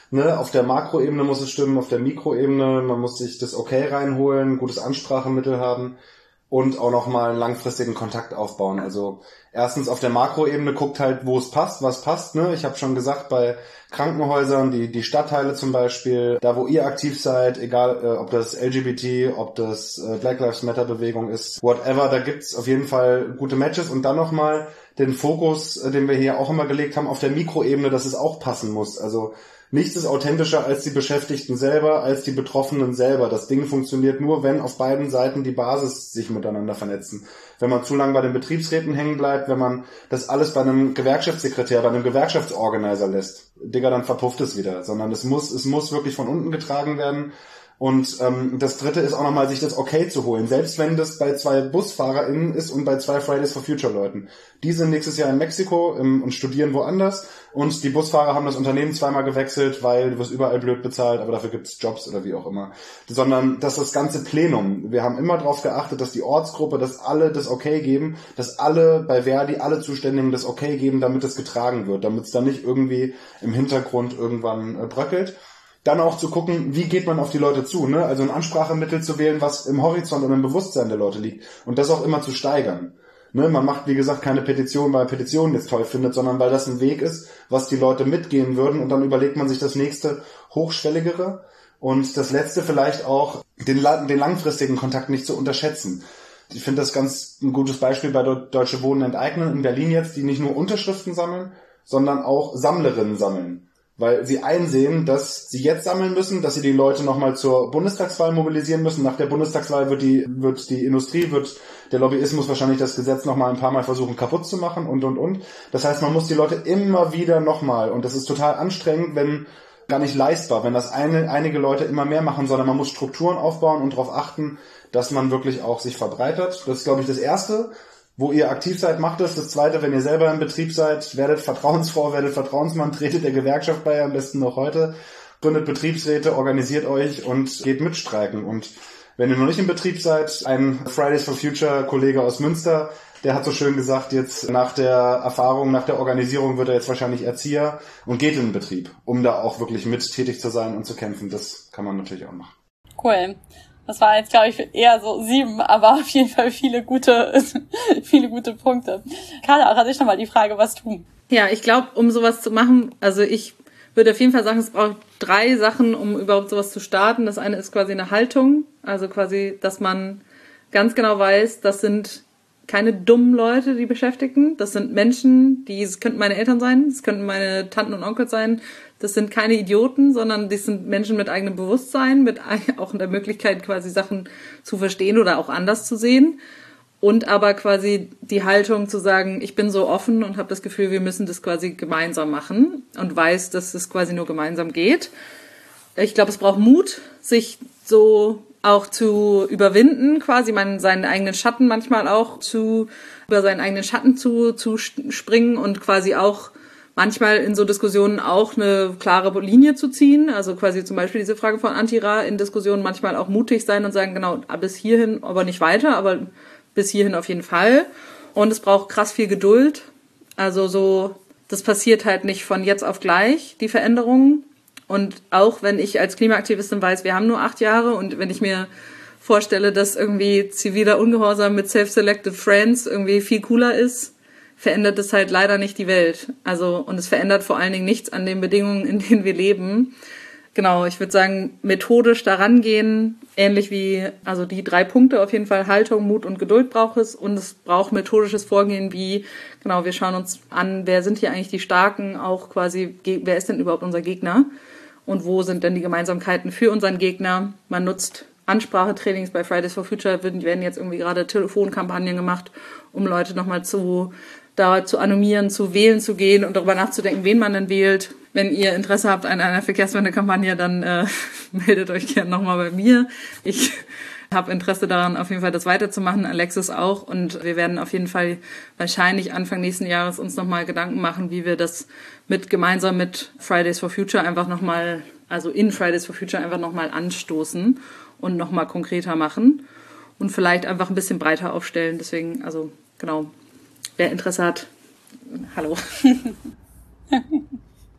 Ne, auf der Makroebene muss es stimmen, auf der Mikroebene, man muss sich das Okay reinholen, gutes Ansprachemittel haben und auch nochmal einen langfristigen Kontakt aufbauen. Also erstens auf der Makroebene guckt halt, wo es passt, was passt. Ne? Ich habe schon gesagt, bei Krankenhäusern, die die Stadtteile zum Beispiel, da wo ihr aktiv seid, egal äh, ob das L G B T, ob das äh, Black Lives Matter Bewegung ist, whatever, da gibt's auf jeden Fall gute Matches. Und dann nochmal den Fokus, äh, den wir hier auch immer gelegt haben, auf der Mikroebene, dass es auch passen muss. Also nichts ist authentischer als die Beschäftigten selber, als die Betroffenen selber. Das Ding funktioniert nur, wenn auf beiden Seiten die Basis sich miteinander vernetzen. Wenn man zu lange bei den Betriebsräten hängen bleibt, wenn man das alles bei einem Gewerkschaftssekretär, bei einem Gewerkschaftsorganizer lässt, Digga, dann verpufft es wieder. Sondern es muss, es muss wirklich von unten getragen werden. Und ähm, das Dritte ist auch nochmal, sich das Okay zu holen. Selbst wenn das bei zwei BusfahrerInnen ist und bei zwei Fridays for Future Leuten. Die sind nächstes Jahr in Mexiko im, und studieren woanders. Und die Busfahrer haben das Unternehmen zweimal gewechselt, weil du wirst überall blöd bezahlt, aber dafür gibt's Jobs oder wie auch immer. Sondern dass das ganze Plenum, wir haben immer darauf geachtet, dass die Ortsgruppe, dass alle das Okay geben, dass alle bei Verdi, alle Zuständigen das Okay geben, damit es getragen wird, damit es dann nicht irgendwie im Hintergrund irgendwann äh, bröckelt. Dann auch zu gucken, wie geht man auf die Leute zu, ne? Also ein Ansprachemittel zu wählen, was im Horizont und im Bewusstsein der Leute liegt. Und das auch immer zu steigern. Ne? Man macht, wie gesagt, keine Petition, weil Petitionen jetzt toll findet, sondern weil das ein Weg ist, was die Leute mitgehen würden. Und dann überlegt man sich das nächste Hochschwelligere. Und das letzte vielleicht auch, den, den langfristigen Kontakt nicht zu unterschätzen. Ich finde das ganz ein gutes Beispiel bei Deutsche Wohnen enteignen in Berlin jetzt, die nicht nur Unterschriften sammeln, sondern auch Sammlerinnen sammeln. Weil sie einsehen, dass sie jetzt sammeln müssen, dass sie die Leute nochmal zur Bundestagswahl mobilisieren müssen. Nach der Bundestagswahl wird die wird die Industrie, wird der Lobbyismus wahrscheinlich das Gesetz nochmal ein paar Mal versuchen kaputt zu machen und, und, und. Das heißt, man muss die Leute immer wieder nochmal, und das ist total anstrengend, wenn gar nicht leistbar, wenn das eine, einige Leute immer mehr machen, sondern man muss Strukturen aufbauen und darauf achten, dass man wirklich auch sich verbreitert. Das ist, glaube ich, das Erste. Wo ihr aktiv seid, macht das. Das Zweite, wenn ihr selber im Betrieb seid, werdet Vertrauensfrau, werdet Vertrauensmann, tretet der Gewerkschaft bei, am besten noch heute, gründet Betriebsräte, organisiert euch und geht mitstreiken. Und wenn ihr noch nicht im Betrieb seid, ein Fridays for Future Kollege aus Münster, der hat so schön gesagt, jetzt nach der Erfahrung, nach der Organisierung wird er jetzt wahrscheinlich Erzieher und geht in den Betrieb, um da auch wirklich mit tätig zu sein und zu kämpfen. Das kann man natürlich auch machen. Cool. Das war jetzt, glaube ich, eher so sieben, aber auf jeden Fall viele gute, viele gute Punkte. Carla, auch hatte ich nochmal die Frage, was tun? Ja, ich glaube, um sowas zu machen, also ich würde auf jeden Fall sagen, es braucht drei Sachen, um überhaupt sowas zu starten. Das eine ist quasi eine Haltung, also quasi, dass man ganz genau weiß, das sind keine dummen Leute, die Beschäftigten. Das sind Menschen, die, es könnten meine Eltern sein, es könnten meine Tanten und Onkel sein. Das sind keine Idioten, sondern das sind Menschen mit eigenem Bewusstsein, mit auch der Möglichkeit, quasi Sachen zu verstehen oder auch anders zu sehen. Und aber quasi die Haltung zu sagen, ich bin so offen und habe das Gefühl, wir müssen das quasi gemeinsam machen und weiß, dass es quasi nur gemeinsam geht. Ich glaube, es braucht Mut, sich so auch zu überwinden, quasi man, seinen eigenen Schatten manchmal auch zu, über seinen eigenen Schatten zu, zu springen und quasi auch manchmal in so Diskussionen auch eine klare Linie zu ziehen. Also quasi zum Beispiel diese Frage von Antira in Diskussionen manchmal auch mutig sein und sagen, genau, bis hierhin, aber nicht weiter, aber bis hierhin auf jeden Fall. Und es braucht krass viel Geduld. Also so, das passiert halt nicht von jetzt auf gleich, die Veränderungen. Und auch wenn ich als Klimaaktivistin weiß, wir haben nur acht Jahre und wenn ich mir vorstelle, dass irgendwie ziviler Ungehorsam mit Self-Selected Friends irgendwie viel cooler ist, verändert es halt leider nicht die Welt. Also, und es verändert vor allen Dingen nichts an den Bedingungen, in denen wir leben. Genau, ich würde sagen, methodisch daran gehen, ähnlich wie, also die drei Punkte auf jeden Fall, Haltung, Mut und Geduld braucht es. Und es braucht methodisches Vorgehen, wie, genau, wir schauen uns an, wer sind hier eigentlich die Starken, auch quasi, wer ist denn überhaupt unser Gegner? Und wo sind denn die Gemeinsamkeiten für unseren Gegner? Man nutzt Ansprachetrainings bei Fridays for Future, werden jetzt irgendwie gerade Telefonkampagnen gemacht, um Leute nochmal zu, da zu animieren, zu wählen zu gehen und darüber nachzudenken, wen man denn wählt. Wenn ihr Interesse habt an einer Verkehrswende-Kampagne, dann äh, meldet euch gerne nochmal bei mir. Ich habe Interesse daran, auf jeden Fall das weiterzumachen, Alexis auch. Und wir werden auf jeden Fall wahrscheinlich Anfang nächsten Jahres uns nochmal Gedanken machen, wie wir das mit gemeinsam mit Fridays for Future einfach nochmal, also in Fridays for Future einfach nochmal anstoßen und nochmal konkreter machen und vielleicht einfach ein bisschen breiter aufstellen. Deswegen, also genau, wer Interesse hat, hallo.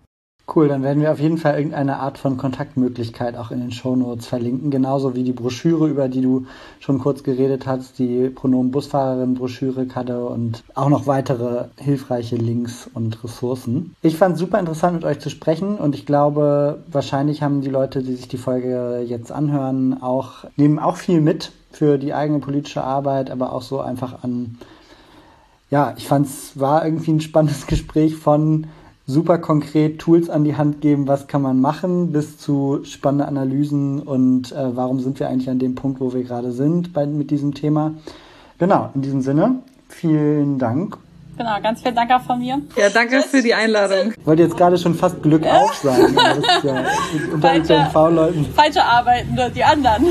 Cool, dann werden wir auf jeden Fall irgendeine Art von Kontaktmöglichkeit auch in den Shownotes verlinken, genauso wie die Broschüre, über die du schon kurz geredet hast, die Pronomen-Busfahrerin-Broschüre, Kade und auch noch weitere hilfreiche Links und Ressourcen. Ich fand es super interessant, mit euch zu sprechen und ich glaube, wahrscheinlich haben die Leute, die sich die Folge jetzt anhören, auch nehmen auch viel mit für die eigene politische Arbeit, aber auch so einfach an, ja, ich fand es war irgendwie ein spannendes Gespräch von super konkret Tools an die Hand geben, was kann man machen, bis zu spannende Analysen und äh, warum sind wir eigentlich an dem Punkt, wo wir gerade sind bei, mit diesem Thema. Genau, in diesem Sinne, vielen Dank. Genau, ganz vielen Dank auch von mir. Ja, danke für die Einladung. Ich wollte jetzt gerade schon fast Glück auf sagen, aber das ist ja unter den V-Leuten. Falsche Arbeitende, die anderen.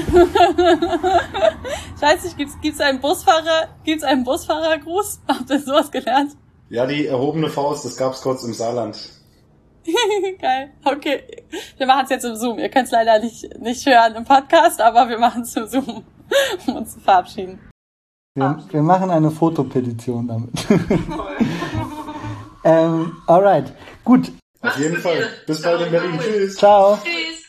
Ich weiß nicht, gibt's, gibt's einen Busfahrer, gibt's einen Busfahrergruß? Habt ihr sowas gelernt? Ja, die erhobene Faust, das gab's kurz im Saarland. Geil, okay. Wir machen es jetzt im Zoom. Ihr könnt es leider nicht, nicht hören im Podcast, aber wir machen es im Zoom, um uns zu verabschieden. Wir, wir machen eine Fotopetition damit. ähm, alright, gut. Auf jeden Fall. Bis bald in Berlin. Tschüss. Ciao. Tschüss.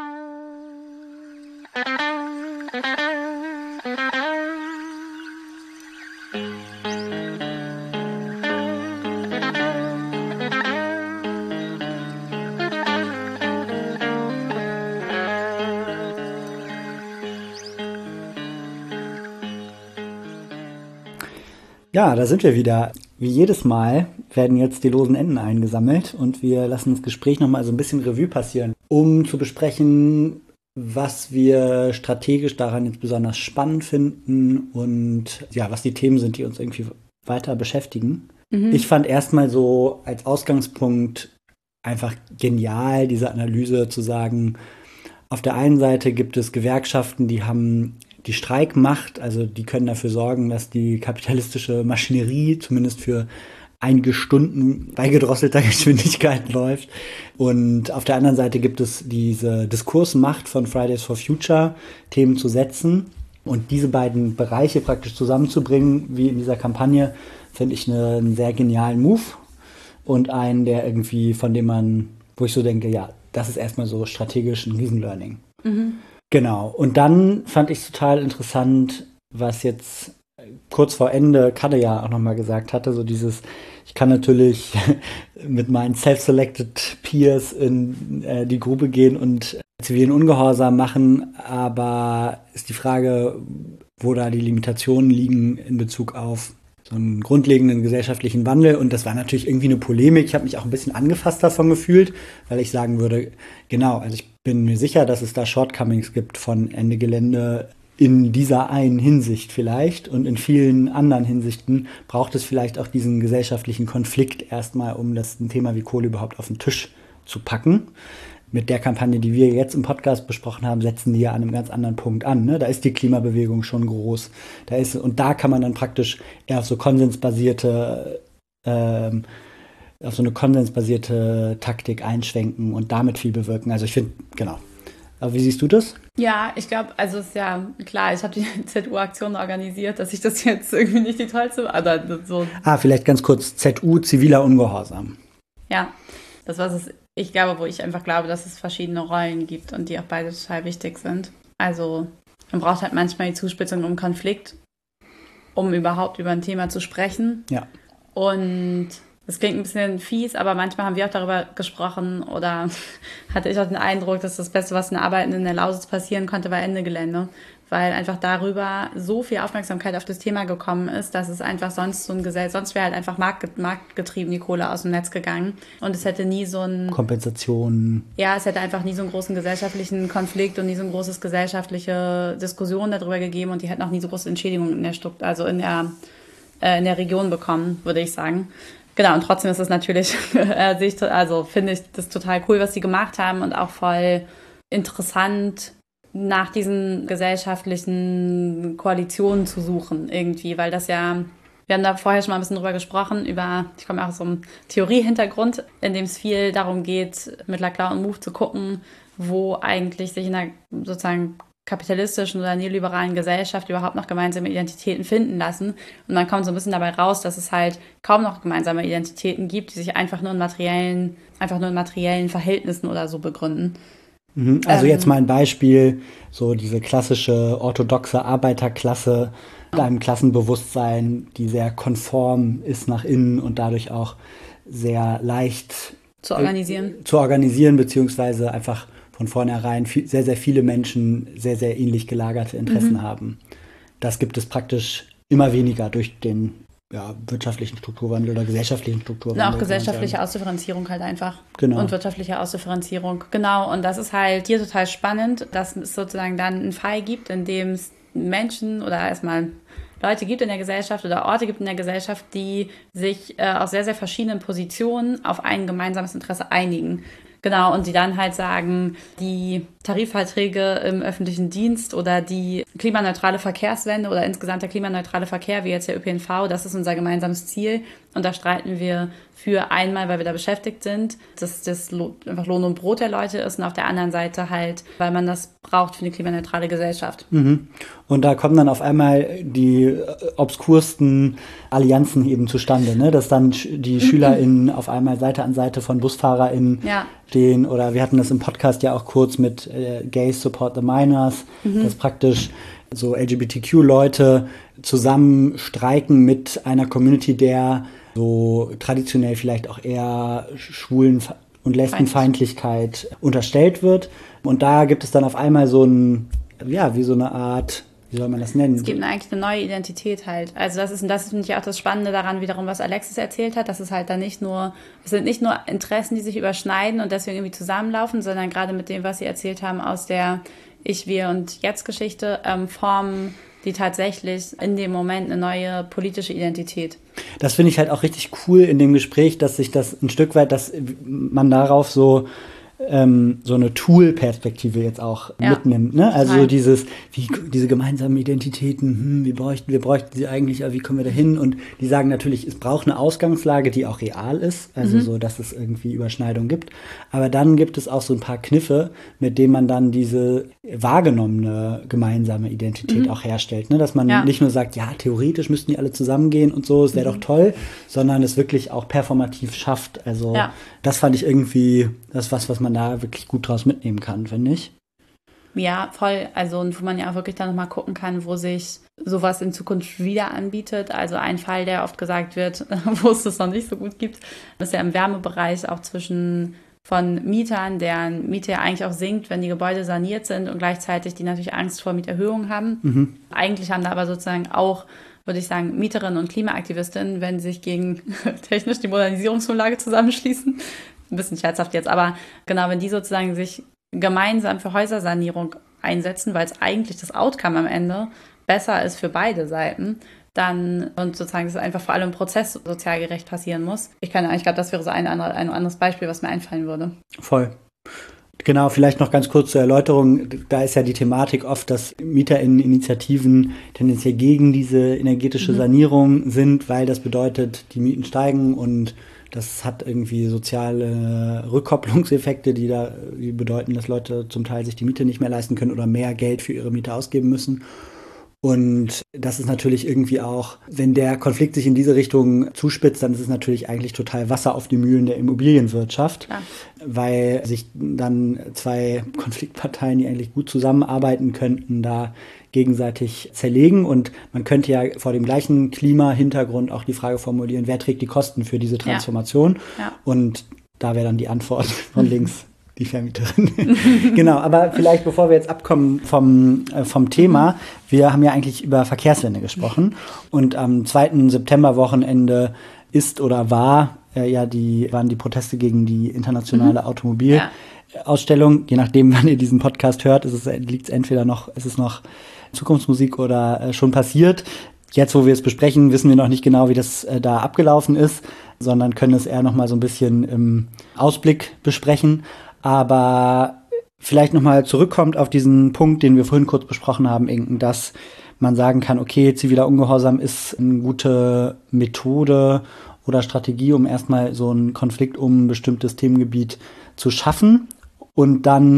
Ja, da sind wir wieder. Wie jedes Mal werden jetzt die losen Enden eingesammelt und wir lassen das Gespräch nochmal so ein bisschen Revue passieren, um zu besprechen, was wir strategisch daran jetzt besonders spannend finden und ja, was die Themen sind, die uns irgendwie weiter beschäftigen. Mhm. Ich fand erstmal so als Ausgangspunkt einfach genial, diese Analyse zu sagen, auf der einen Seite gibt es Gewerkschaften, die haben die Streikmacht, also die können dafür sorgen, dass die kapitalistische Maschinerie zumindest für einige Stunden bei gedrosselter Geschwindigkeit läuft. Und auf der anderen Seite gibt es diese Diskursmacht von Fridays for Future, Themen zu setzen. Und diese beiden Bereiche praktisch zusammenzubringen, wie in dieser Kampagne, finde ich eine, einen sehr genialen Move. Und einen, der irgendwie, von dem man, wo ich so denke, ja, das ist erstmal so strategisch ein Riesenlearning. Mhm. Genau. Und dann fand ich es total interessant, was jetzt kurz vor Ende Kade ja auch nochmal gesagt hatte, so dieses, ich kann natürlich mit meinen self-selected Peers in äh, die Grube gehen und zivilen Ungehorsam machen, aber ist die Frage, wo da die Limitationen liegen in Bezug auf so einen grundlegenden gesellschaftlichen Wandel. Und das war natürlich irgendwie eine Polemik. Ich habe mich auch ein bisschen angefasst davon gefühlt, weil ich sagen würde, genau, also ich bin mir sicher, dass es da Shortcomings gibt von Ende Gelände in dieser einen Hinsicht vielleicht. Und in vielen anderen Hinsichten braucht es vielleicht auch diesen gesellschaftlichen Konflikt erstmal, um das ein Thema wie Kohle überhaupt auf den Tisch zu packen. Mit der Kampagne, die wir jetzt im Podcast besprochen haben, setzen die ja an einem ganz anderen Punkt an. Ne? Da ist die Klimabewegung schon groß. Da ist, und da kann man dann praktisch eher auf so konsensbasierte, ähm, auf so eine konsensbasierte Taktik einschwenken und damit viel bewirken. Also ich finde, genau. Aber wie siehst du das? Ja, ich glaube, also ist ja klar, ich habe die Z U-Aktion organisiert, dass ich das jetzt irgendwie nicht die tollste, oder so. Ah, vielleicht ganz kurz, Z U, ziviler Ungehorsam. Ja, das war es. Ich glaube, wo ich einfach glaube, dass es verschiedene Rollen gibt und die auch beide total wichtig sind. Also man braucht halt manchmal die Zuspitzung im Konflikt, um überhaupt über ein Thema zu sprechen. Ja. Und das klingt ein bisschen fies, aber manchmal haben wir auch darüber gesprochen oder hatte ich auch den Eindruck, dass das Beste, was den Arbeitenden in der Lausitz passieren konnte, war Ende Gelände. Weil einfach darüber so viel Aufmerksamkeit auf das Thema gekommen ist, dass es einfach sonst so ein Gesell, sonst wäre halt einfach markt, marktgetrieben die Kohle aus dem Netz gegangen und es hätte nie so ein Kompensation. Ja, es hätte einfach nie so einen großen gesellschaftlichen Konflikt und nie so eine große gesellschaftliche Diskussion darüber gegeben und die hätten auch nie so große Entschädigungen in der Struktur, also in der äh, in der Region bekommen, würde ich sagen. Genau, und trotzdem ist es natürlich, also finde ich das total cool, was sie gemacht haben und auch voll interessant, nach diesen gesellschaftlichen Koalitionen zu suchen irgendwie, weil das ja, wir haben da vorher schon mal ein bisschen drüber gesprochen, über, ich komme auch aus so einem Theorie-Hintergrund, in dem es viel darum geht, mit Laclau und Mouffe zu gucken, wo eigentlich sich in der sozusagen kapitalistischen oder neoliberalen Gesellschaft überhaupt noch gemeinsame Identitäten finden lassen. Und man kommt so ein bisschen dabei raus, dass es halt kaum noch gemeinsame Identitäten gibt, die sich einfach nur in materiellen, einfach nur in materiellen Verhältnissen oder so begründen. Also ähm, jetzt mal ein Beispiel, so diese klassische orthodoxe Arbeiterklasse mit einem Klassenbewusstsein, die sehr konform ist nach innen und dadurch auch sehr leicht zu organisieren. Äh, zu organisieren, beziehungsweise einfach von vornherein viel, sehr, sehr viele Menschen sehr, sehr ähnlich gelagerte Interessen mhm. haben. Das gibt es praktisch immer weniger durch den ja, wirtschaftlichen Strukturwandel oder gesellschaftlichen Strukturwandel. Und auch gesellschaftliche Ausdifferenzierung halt einfach. Genau. Und wirtschaftliche Ausdifferenzierung. Genau, und das ist halt hier total spannend, dass es sozusagen dann einen Fall gibt, in dem es Menschen oder erstmal Leute gibt in der Gesellschaft oder Orte gibt in der Gesellschaft, die sich äh, aus sehr, sehr verschiedenen Positionen auf ein gemeinsames Interesse einigen. Genau, und die dann halt sagen, die Tarifverträge im öffentlichen Dienst oder die klimaneutrale Verkehrswende oder insgesamt der klimaneutrale Verkehr, wie jetzt der Ö P N V, das ist unser gemeinsames Ziel. Und da streiten wir für einmal, weil wir da beschäftigt sind, dass das einfach Lohn und Brot der Leute ist und auf der anderen Seite halt, weil man das braucht für eine klimaneutrale Gesellschaft. Mhm. Und da kommen dann auf einmal die obskursten Allianzen eben zustande, ne? Dass dann die SchülerInnen auf einmal Seite an Seite von BusfahrerInnen ja. stehen. Oder wir hatten das im Podcast ja auch kurz mit äh, Gays Support the Minors, mhm. dass praktisch so L G B T Q-Leute zusammen streiken mit einer Community, der so traditionell vielleicht auch eher Schwulen- und Lesbenfeindlichkeit unterstellt wird. Und da gibt es dann auf einmal so ein, ja, wie so eine Art, wie soll man das nennen? Es gibt eigentlich eine neue Identität halt. Also das ist, und das finde ich auch das Spannende daran wiederum, was Alexis erzählt hat, dass es halt dann nicht nur, es sind nicht nur Interessen, die sich überschneiden und deswegen irgendwie zusammenlaufen, sondern gerade mit dem, was sie erzählt haben aus der Ich, Wir und Jetzt-Geschichte, ähm, formen die tatsächlich in dem Moment eine neue politische Identität. Das finde ich halt auch richtig cool in dem Gespräch, dass sich das ein Stück weit, dass man darauf so ähm, so eine Tool-Perspektive jetzt auch ja, mitnimmt, ne? Also total. dieses, wie diese gemeinsamen Identitäten, hm, wir bräuchten, wir bräuchten sie eigentlich, aber wie kommen wir da hin? Und die sagen natürlich, es braucht eine Ausgangslage, die auch real ist, also mhm. so, dass es irgendwie Überschneidungen gibt. Aber dann gibt es auch so ein paar Kniffe, mit denen man dann diese wahrgenommene gemeinsame Identität mhm. auch herstellt, ne? Dass man ja. nicht nur sagt, ja, theoretisch müssten die alle zusammengehen und so, es wäre mhm. doch toll, sondern es wirklich auch performativ schafft. Also ja. das fand ich irgendwie, das ist was, was man da wirklich gut draus mitnehmen kann, finde ich. Ja, voll. Also, und wo man ja auch wirklich dann nochmal gucken kann, wo sich sowas in Zukunft wieder anbietet. Also ein Fall, der oft gesagt wird, wo es das noch nicht so gut gibt, ist ja im Wärmebereich auch zwischen von Mietern, deren Miete ja eigentlich auch sinkt, wenn die Gebäude saniert sind und gleichzeitig die natürlich Angst vor Mieterhöhungen haben. Mhm. Eigentlich haben da aber sozusagen auch, würde ich sagen, Mieterinnen und Klimaaktivistinnen, wenn sie sich gegen technisch die Modernisierungsvorlage zusammenschließen, ein bisschen scherzhaft jetzt, aber genau, wenn die sozusagen sich gemeinsam für Häusersanierung einsetzen, weil es eigentlich das Outcome am Ende besser ist für beide Seiten, dann, und sozusagen, dass es einfach vor allem im Prozess sozial gerecht passieren muss. Ich kann, ich glaube, das wäre so ein, andere, ein anderes Beispiel, was mir einfallen würde. Voll. Genau, vielleicht noch ganz kurz zur Erläuterung. Da ist ja die Thematik oft, dass MieterInnen-Initiativen tendenziell gegen diese energetische mhm. Sanierung sind, weil das bedeutet, die Mieten steigen und das hat irgendwie soziale Rückkopplungseffekte, die da die bedeuten, dass Leute zum Teil sich die Miete nicht mehr leisten können oder mehr Geld für ihre Miete ausgeben müssen. Und das ist natürlich irgendwie auch, wenn der Konflikt sich in diese Richtung zuspitzt, dann ist es natürlich eigentlich total Wasser auf die Mühlen der Immobilienwirtschaft, ja. weil sich dann zwei Konfliktparteien, die eigentlich gut zusammenarbeiten könnten, da gegenseitig zerlegen. Und man könnte ja vor dem gleichen Klimahintergrund auch die Frage formulieren, wer trägt die Kosten für diese Transformation? Ja. Ja. Und da wäre dann die Antwort von links. Die Vermieterin. Genau, aber vielleicht bevor wir jetzt abkommen vom, äh, vom Thema, wir haben ja eigentlich über Verkehrswende gesprochen und am zweiten September-Wochenende ist oder war äh, ja die, waren die Proteste gegen die internationale mhm. Automobilausstellung. Ja. Je nachdem, wann ihr diesen Podcast hört, ist es, liegt es entweder noch, ist es noch Zukunftsmusik oder äh, schon passiert. Jetzt, wo wir es besprechen, wissen wir noch nicht genau, wie das äh, da abgelaufen ist, sondern können es eher noch mal so ein bisschen im Ausblick besprechen. Aber vielleicht nochmal zurückkommt auf diesen Punkt, den wir vorhin kurz besprochen haben, Inken, dass man sagen kann, okay, ziviler Ungehorsam ist eine gute Methode oder Strategie, um erstmal so einen Konflikt um ein bestimmtes Themengebiet zu schaffen und dann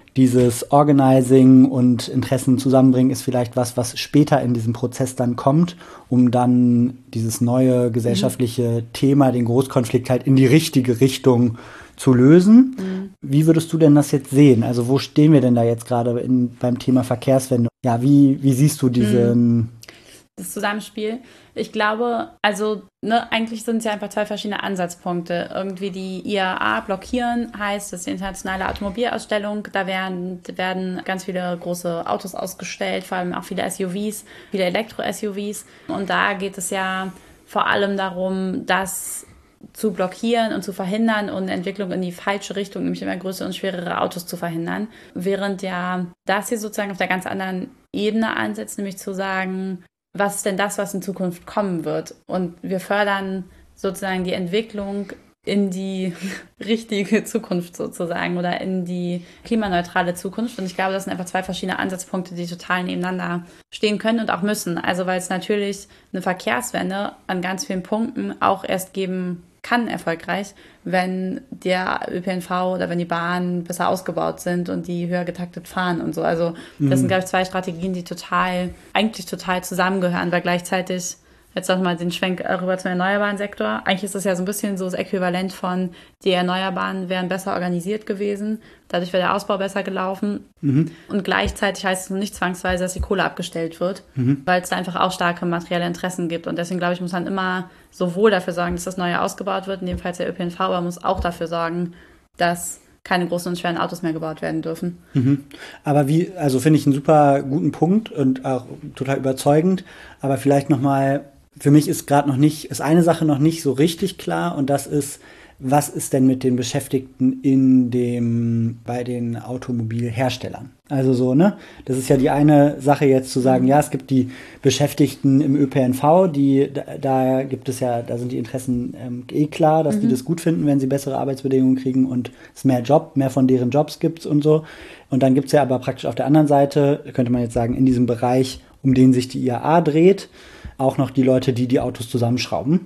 dieses Organizing und Interessen zusammenbringen ist vielleicht was, was später in diesem Prozess dann kommt, um dann dieses neue gesellschaftliche mhm. Thema, den Großkonflikt halt in die richtige Richtung zu lösen. Mhm. Wie würdest du denn das jetzt sehen? Also wo stehen wir denn da jetzt gerade in, beim Thema Verkehrswende? Ja, wie, wie siehst du diesen... Mhm. Das Zusammenspiel. Ich glaube, also ne, eigentlich sind es ja einfach zwei verschiedene Ansatzpunkte. Irgendwie die I A A blockieren heißt, das ist die internationale Automobilausstellung. Da werden, werden ganz viele große Autos ausgestellt, vor allem auch viele S U Vs, viele Elektro-S U Vs. Und da geht es ja vor allem darum, das zu blockieren und zu verhindern und eine Entwicklung in die falsche Richtung, nämlich immer größere und schwerere Autos zu verhindern. Während ja das hier sozusagen auf der ganz anderen Ebene ansetzt, nämlich zu sagen, was ist denn das, was in Zukunft kommen wird? Und wir fördern sozusagen die Entwicklung in die richtige Zukunft sozusagen oder in die klimaneutrale Zukunft. Und ich glaube, das sind einfach zwei verschiedene Ansatzpunkte, die total nebeneinander stehen können und auch müssen. Also weil es natürlich eine Verkehrswende an ganz vielen Punkten auch erst geben kann, erfolgreich, wenn der Ö P N V oder wenn die Bahnen besser ausgebaut sind und die höher getaktet fahren und so. Also das mhm. sind, glaube ich, zwei Strategien, die total, eigentlich total zusammengehören, weil gleichzeitig, jetzt nochmal den Schwenk rüber zum erneuerbaren Sektor, eigentlich ist das ja so ein bisschen so das Äquivalent von, die Erneuerbaren wären besser organisiert gewesen, dadurch wäre der Ausbau besser gelaufen mhm. und gleichzeitig heißt es nicht zwangsweise, dass die Kohle abgestellt wird, mhm. weil es da einfach auch starke materielle Interessen gibt und deswegen, glaube ich, muss man immer sowohl dafür sorgen, dass das Neue ausgebaut wird, in dem Fall der Ö P N V, aber muss auch dafür sorgen, dass keine großen und schweren Autos mehr gebaut werden dürfen. Mhm. Aber wie, also finde ich einen super guten Punkt und auch total überzeugend, aber vielleicht nochmal, für mich ist gerade noch nicht, ist eine Sache noch nicht so richtig klar und das ist, was ist denn mit den Beschäftigten in dem, bei den Automobilherstellern? Also so, ne? Das ist ja die eine Sache jetzt zu sagen, ja, es gibt die Beschäftigten im Ö P N V, die, da, da gibt es ja, da sind die Interessen ähm, eh klar, dass mhm. die das gut finden, wenn sie bessere Arbeitsbedingungen kriegen und es mehr Job, mehr von deren Jobs gibt und so. Und dann gibt es ja aber praktisch auf der anderen Seite, könnte man jetzt sagen, in diesem Bereich, um den sich die I A A dreht, auch noch die Leute, die die Autos zusammenschrauben.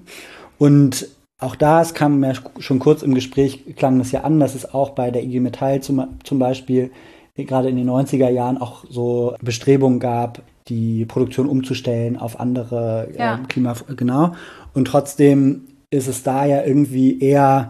Und auch da, es kam ja schon kurz im Gespräch, klang das ja an, dass es auch bei der I G Metall zum, zum Beispiel gerade in den neunziger Jahren auch so Bestrebungen gab, die Produktion umzustellen auf andere ja. äh, Klima, genau. Und trotzdem ist es da ja irgendwie eher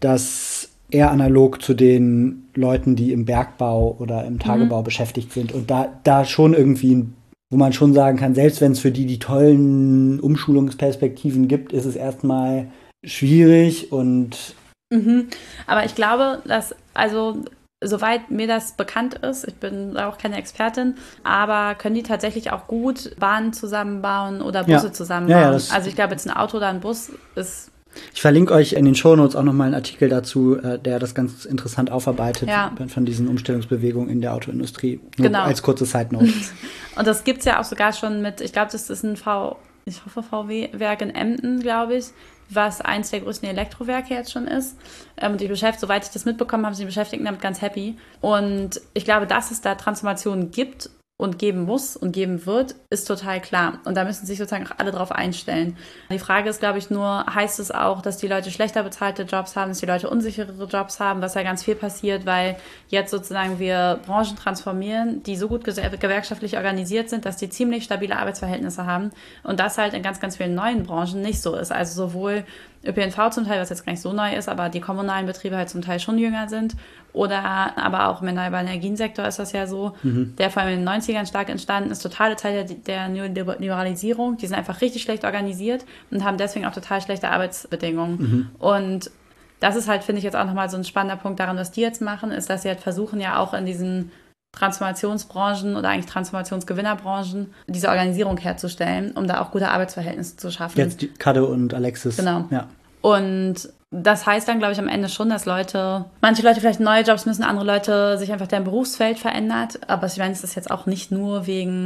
das eher analog zu den Leuten, die im Bergbau oder im Tagebau mhm. beschäftigt sind und da, da schon irgendwie ein, wo man schon sagen kann, selbst wenn es für die die tollen Umschulungsperspektiven gibt, ist es erstmal schwierig und mhm. Aber ich glaube, dass, also soweit mir das bekannt ist, ich bin auch keine Expertin, aber können die tatsächlich auch gut Bahnen zusammenbauen oder Busse ja. zusammenbauen? Ja, ja, also ich glaube, jetzt ein Auto oder ein Bus ist... Ich verlinke euch in den Shownotes auch nochmal einen Artikel dazu, der das ganz interessant aufarbeitet ja. von diesen Umstellungsbewegungen in der Autoindustrie. Nur genau. Als kurze Side-Note. Und das gibt's ja auch sogar schon mit, ich glaube, das ist ein V, ich hoffe V W-Werk in Emden, glaube ich, was eins der größten Elektrowerke jetzt schon ist. Und die Beschäftigten, soweit ich das mitbekommen habe, sind die Beschäftigten damit ganz happy. Und ich glaube, dass es da Transformationen gibt und geben muss und geben wird, ist total klar. Und da müssen sich sozusagen auch alle drauf einstellen. Die Frage ist, glaube ich, nur, heißt es auch, dass die Leute schlechter bezahlte Jobs haben, dass die Leute unsicherere Jobs haben, was ja ganz viel passiert, weil jetzt sozusagen wir Branchen transformieren, die so gut gewerkschaftlich organisiert sind, dass die ziemlich stabile Arbeitsverhältnisse haben und das halt in ganz, ganz vielen neuen Branchen nicht so ist. Also sowohl Ö P N V zum Teil, was jetzt gar nicht so neu ist, aber die kommunalen Betriebe halt zum Teil schon jünger sind. Oder aber auch im erneuerbaren Energiensektor ist das ja so, mhm. der vor allem in den neunzigern stark entstanden ist, totale Teil der, der Neoliberalisierung. Die sind einfach richtig schlecht organisiert und haben deswegen auch total schlechte Arbeitsbedingungen. Mhm. Und das ist halt, finde ich, jetzt auch nochmal so ein spannender Punkt daran, was die jetzt machen, ist, dass sie halt versuchen, ja auch in diesen Transformationsbranchen oder eigentlich Transformationsgewinnerbranchen diese Organisierung herzustellen, um da auch gute Arbeitsverhältnisse zu schaffen. Jetzt die Kadde und Alexis. Genau. Ja. Und das heißt dann, glaube ich, am Ende schon, dass Leute, manche Leute vielleicht neue Jobs müssen, andere Leute sich einfach deren Berufsfeld verändert. Aber ich meine, es ist jetzt auch nicht nur wegen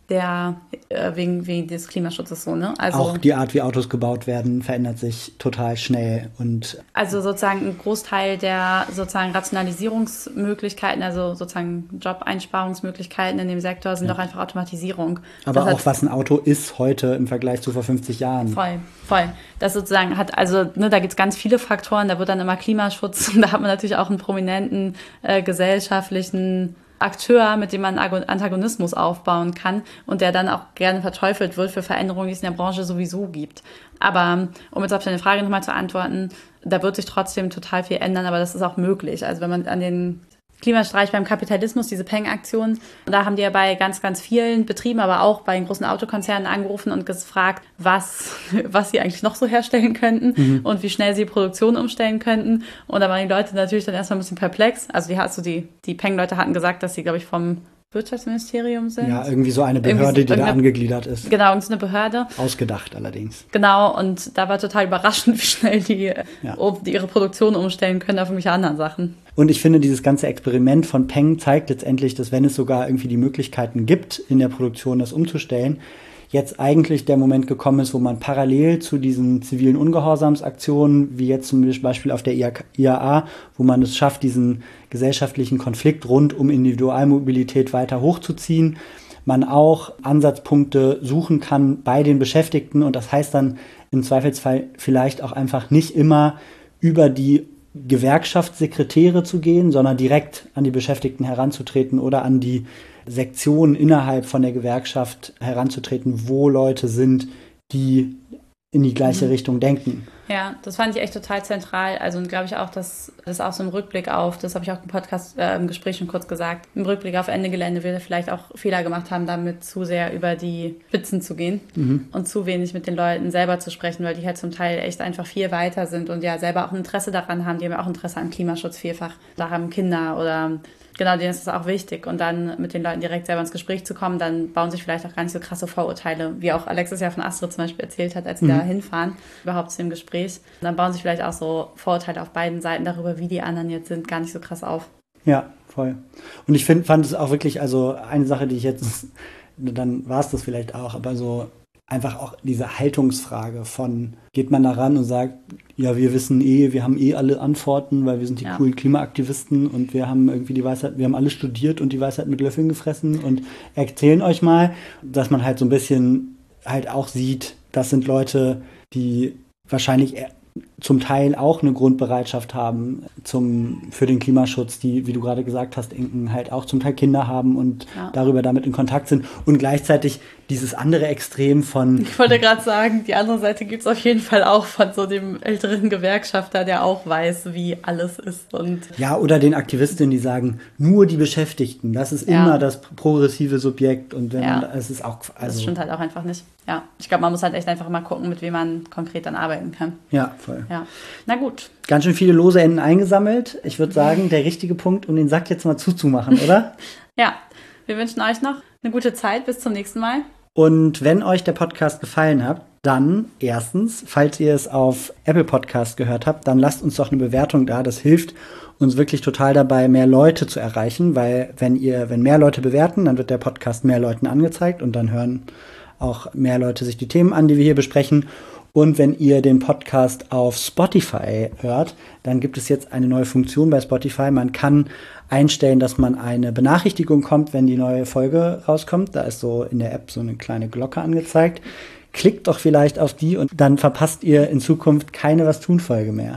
der äh, wegen, wegen des Klimaschutzes so, ne? Also, auch die Art, wie Autos gebaut werden, verändert sich total schnell. Und also sozusagen ein Großteil der sozusagen Rationalisierungsmöglichkeiten, also sozusagen Job-Einsparungsmöglichkeiten in dem Sektor sind ja. doch einfach Automatisierung. Aber das auch hat, was ein Auto ist heute im Vergleich zu vor fünfzig Jahren. Voll, voll. Das sozusagen hat, also ne, da gibt es ganz viele Faktoren, da wird dann immer Klimaschutz und da hat man natürlich auch einen prominenten äh, gesellschaftlichen Akteur, mit dem man Antagonismus aufbauen kann und der dann auch gerne verteufelt wird für Veränderungen, die es in der Branche sowieso gibt. Aber um jetzt auf deine Frage nochmal zu antworten, da wird sich trotzdem total viel ändern, aber das ist auch möglich. Also wenn man an den Klimastreich beim Kapitalismus, diese Peng-Aktion, da haben die ja bei ganz, ganz vielen Betrieben, aber auch bei den großen Autokonzernen angerufen und gefragt, was, was sie eigentlich noch so herstellen könnten mhm. und wie schnell sie Produktion umstellen könnten. Und da waren die Leute natürlich dann erstmal ein bisschen perplex. Also die, also die, die Peng-Leute hatten gesagt, dass sie, glaube ich, vom Wirtschaftsministerium sind. Ja, irgendwie so eine Behörde, die da angegliedert ist. Genau, irgendeine Behörde. Ausgedacht allerdings. Genau, und da war total überraschend, wie schnell die, ja. die ihre Produktion umstellen können auf irgendwelche anderen Sachen. Und ich finde, dieses ganze Experiment von Peng zeigt letztendlich, dass wenn es sogar irgendwie die Möglichkeiten gibt, in der Produktion das umzustellen, jetzt eigentlich der Moment gekommen ist, wo man parallel zu diesen zivilen Ungehorsamsaktionen, wie jetzt zum Beispiel auf der I A A, wo man es schafft, diesen gesellschaftlichen Konflikt rund um Individualmobilität weiter hochzuziehen, man auch Ansatzpunkte suchen kann bei den Beschäftigten. Und das heißt dann im Zweifelsfall vielleicht auch einfach nicht immer über die Gewerkschaftssekretäre zu gehen, sondern direkt an die Beschäftigten heranzutreten oder an die Sektionen innerhalb von der Gewerkschaft heranzutreten, wo Leute sind, die in die gleiche mhm. Richtung denken. Ja, das fand ich echt total zentral. Also und glaube ich auch, dass das auch so im Rückblick auf, das habe ich auch im Podcast, äh, im Gespräch schon kurz gesagt, im Rückblick auf Ende Gelände wir vielleicht auch Fehler gemacht haben, damit zu sehr über die Spitzen zu gehen mhm. und zu wenig mit den Leuten selber zu sprechen, weil die halt zum Teil echt einfach viel weiter sind und ja selber auch ein Interesse daran haben. Die haben ja auch Interesse an Klimaschutz vielfach. Da haben Kinder oder genau, denen ist das auch wichtig. Und dann mit den Leuten direkt selber ins Gespräch zu kommen, dann bauen sich vielleicht auch gar nicht so krasse Vorurteile, wie auch Alexis ja von Astrid zum Beispiel erzählt hat, als sie mhm. da hinfahren, überhaupt zu dem Gespräch. Und dann bauen sich vielleicht auch so Vorurteile auf beiden Seiten darüber, wie die anderen jetzt sind, gar nicht so krass auf. Ja, voll. Und ich find, fand es auch wirklich, also eine Sache, die ich jetzt, dann war es das vielleicht auch, aber so einfach auch diese Haltungsfrage von, geht man da ran und sagt, ja, wir wissen eh, wir haben eh alle Antworten, weil wir sind die ja. coolen Klimaaktivisten und wir haben irgendwie die Weisheit, wir haben alles studiert und die Weisheit mit Löffeln gefressen und erzählen euch mal, dass man halt so ein bisschen halt auch sieht, das sind Leute, die wahrscheinlich zum Teil auch eine Grundbereitschaft haben zum, für den Klimaschutz, die, wie du gerade gesagt hast, Inken, halt auch zum Teil Kinder haben und ja. darüber damit in Kontakt sind und gleichzeitig dieses andere Extrem von... Ich wollte gerade sagen, die andere Seite gibt es auf jeden Fall auch von so dem älteren Gewerkschafter, der auch weiß, wie alles ist. Und ja, oder den Aktivistinnen, die sagen, nur die Beschäftigten, das ist ja. immer das progressive Subjekt und wenn ja. man, es ist auch... Also, das stimmt halt auch einfach nicht. Ja, ich glaube, man muss halt echt einfach mal gucken, mit wem man konkret dann arbeiten kann. Ja, voll. Ja. Na gut. Ganz schön viele lose Enden eingesammelt. Ich würde sagen, der richtige Punkt, um den Sack jetzt mal zuzumachen, oder? Ja, wir wünschen euch noch eine gute Zeit. Bis zum nächsten Mal. Und wenn euch der Podcast gefallen hat, dann erstens, falls ihr es auf Apple Podcast gehört habt, dann lasst uns doch eine Bewertung da. Das hilft uns wirklich total dabei, mehr Leute zu erreichen, weil wenn ihr, wenn mehr Leute bewerten, dann wird der Podcast mehr Leuten angezeigt und dann hören auch mehr Leute sich die Themen an, die wir hier besprechen. Und wenn ihr den Podcast auf Spotify hört, dann gibt es jetzt eine neue Funktion bei Spotify. Man kann einstellen, dass man eine Benachrichtigung kommt, wenn die neue Folge rauskommt. Da ist so in der App so eine kleine Glocke angezeigt. Klickt doch vielleicht auf die und dann verpasst ihr in Zukunft keine Was-tun-Folge mehr.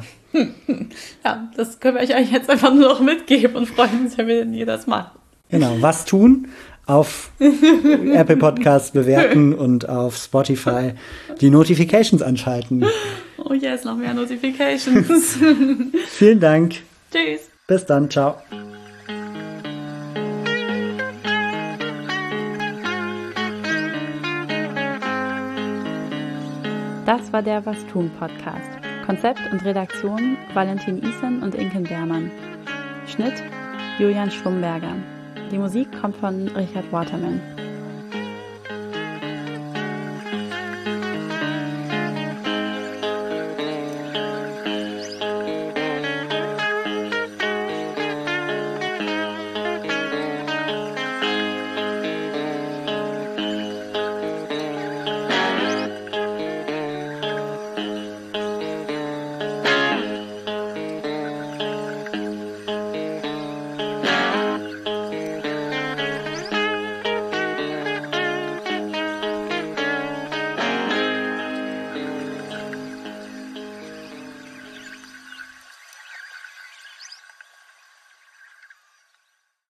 Ja, das können wir euch jetzt einfach nur noch mitgeben und freuen uns, wenn ihr das macht. Genau, was tun? Auf Apple Podcasts bewerten und auf Spotify die Notifications anschalten. Oh yes, noch mehr Notifications. Vielen Dank. Tschüss. Bis dann, ciao. Das war der Was tun Podcast. Konzept und Redaktion Valentin Isen und Inken Beermann. Schnitt Julian Schwumberger. Die Musik kommt von Richard Waterman.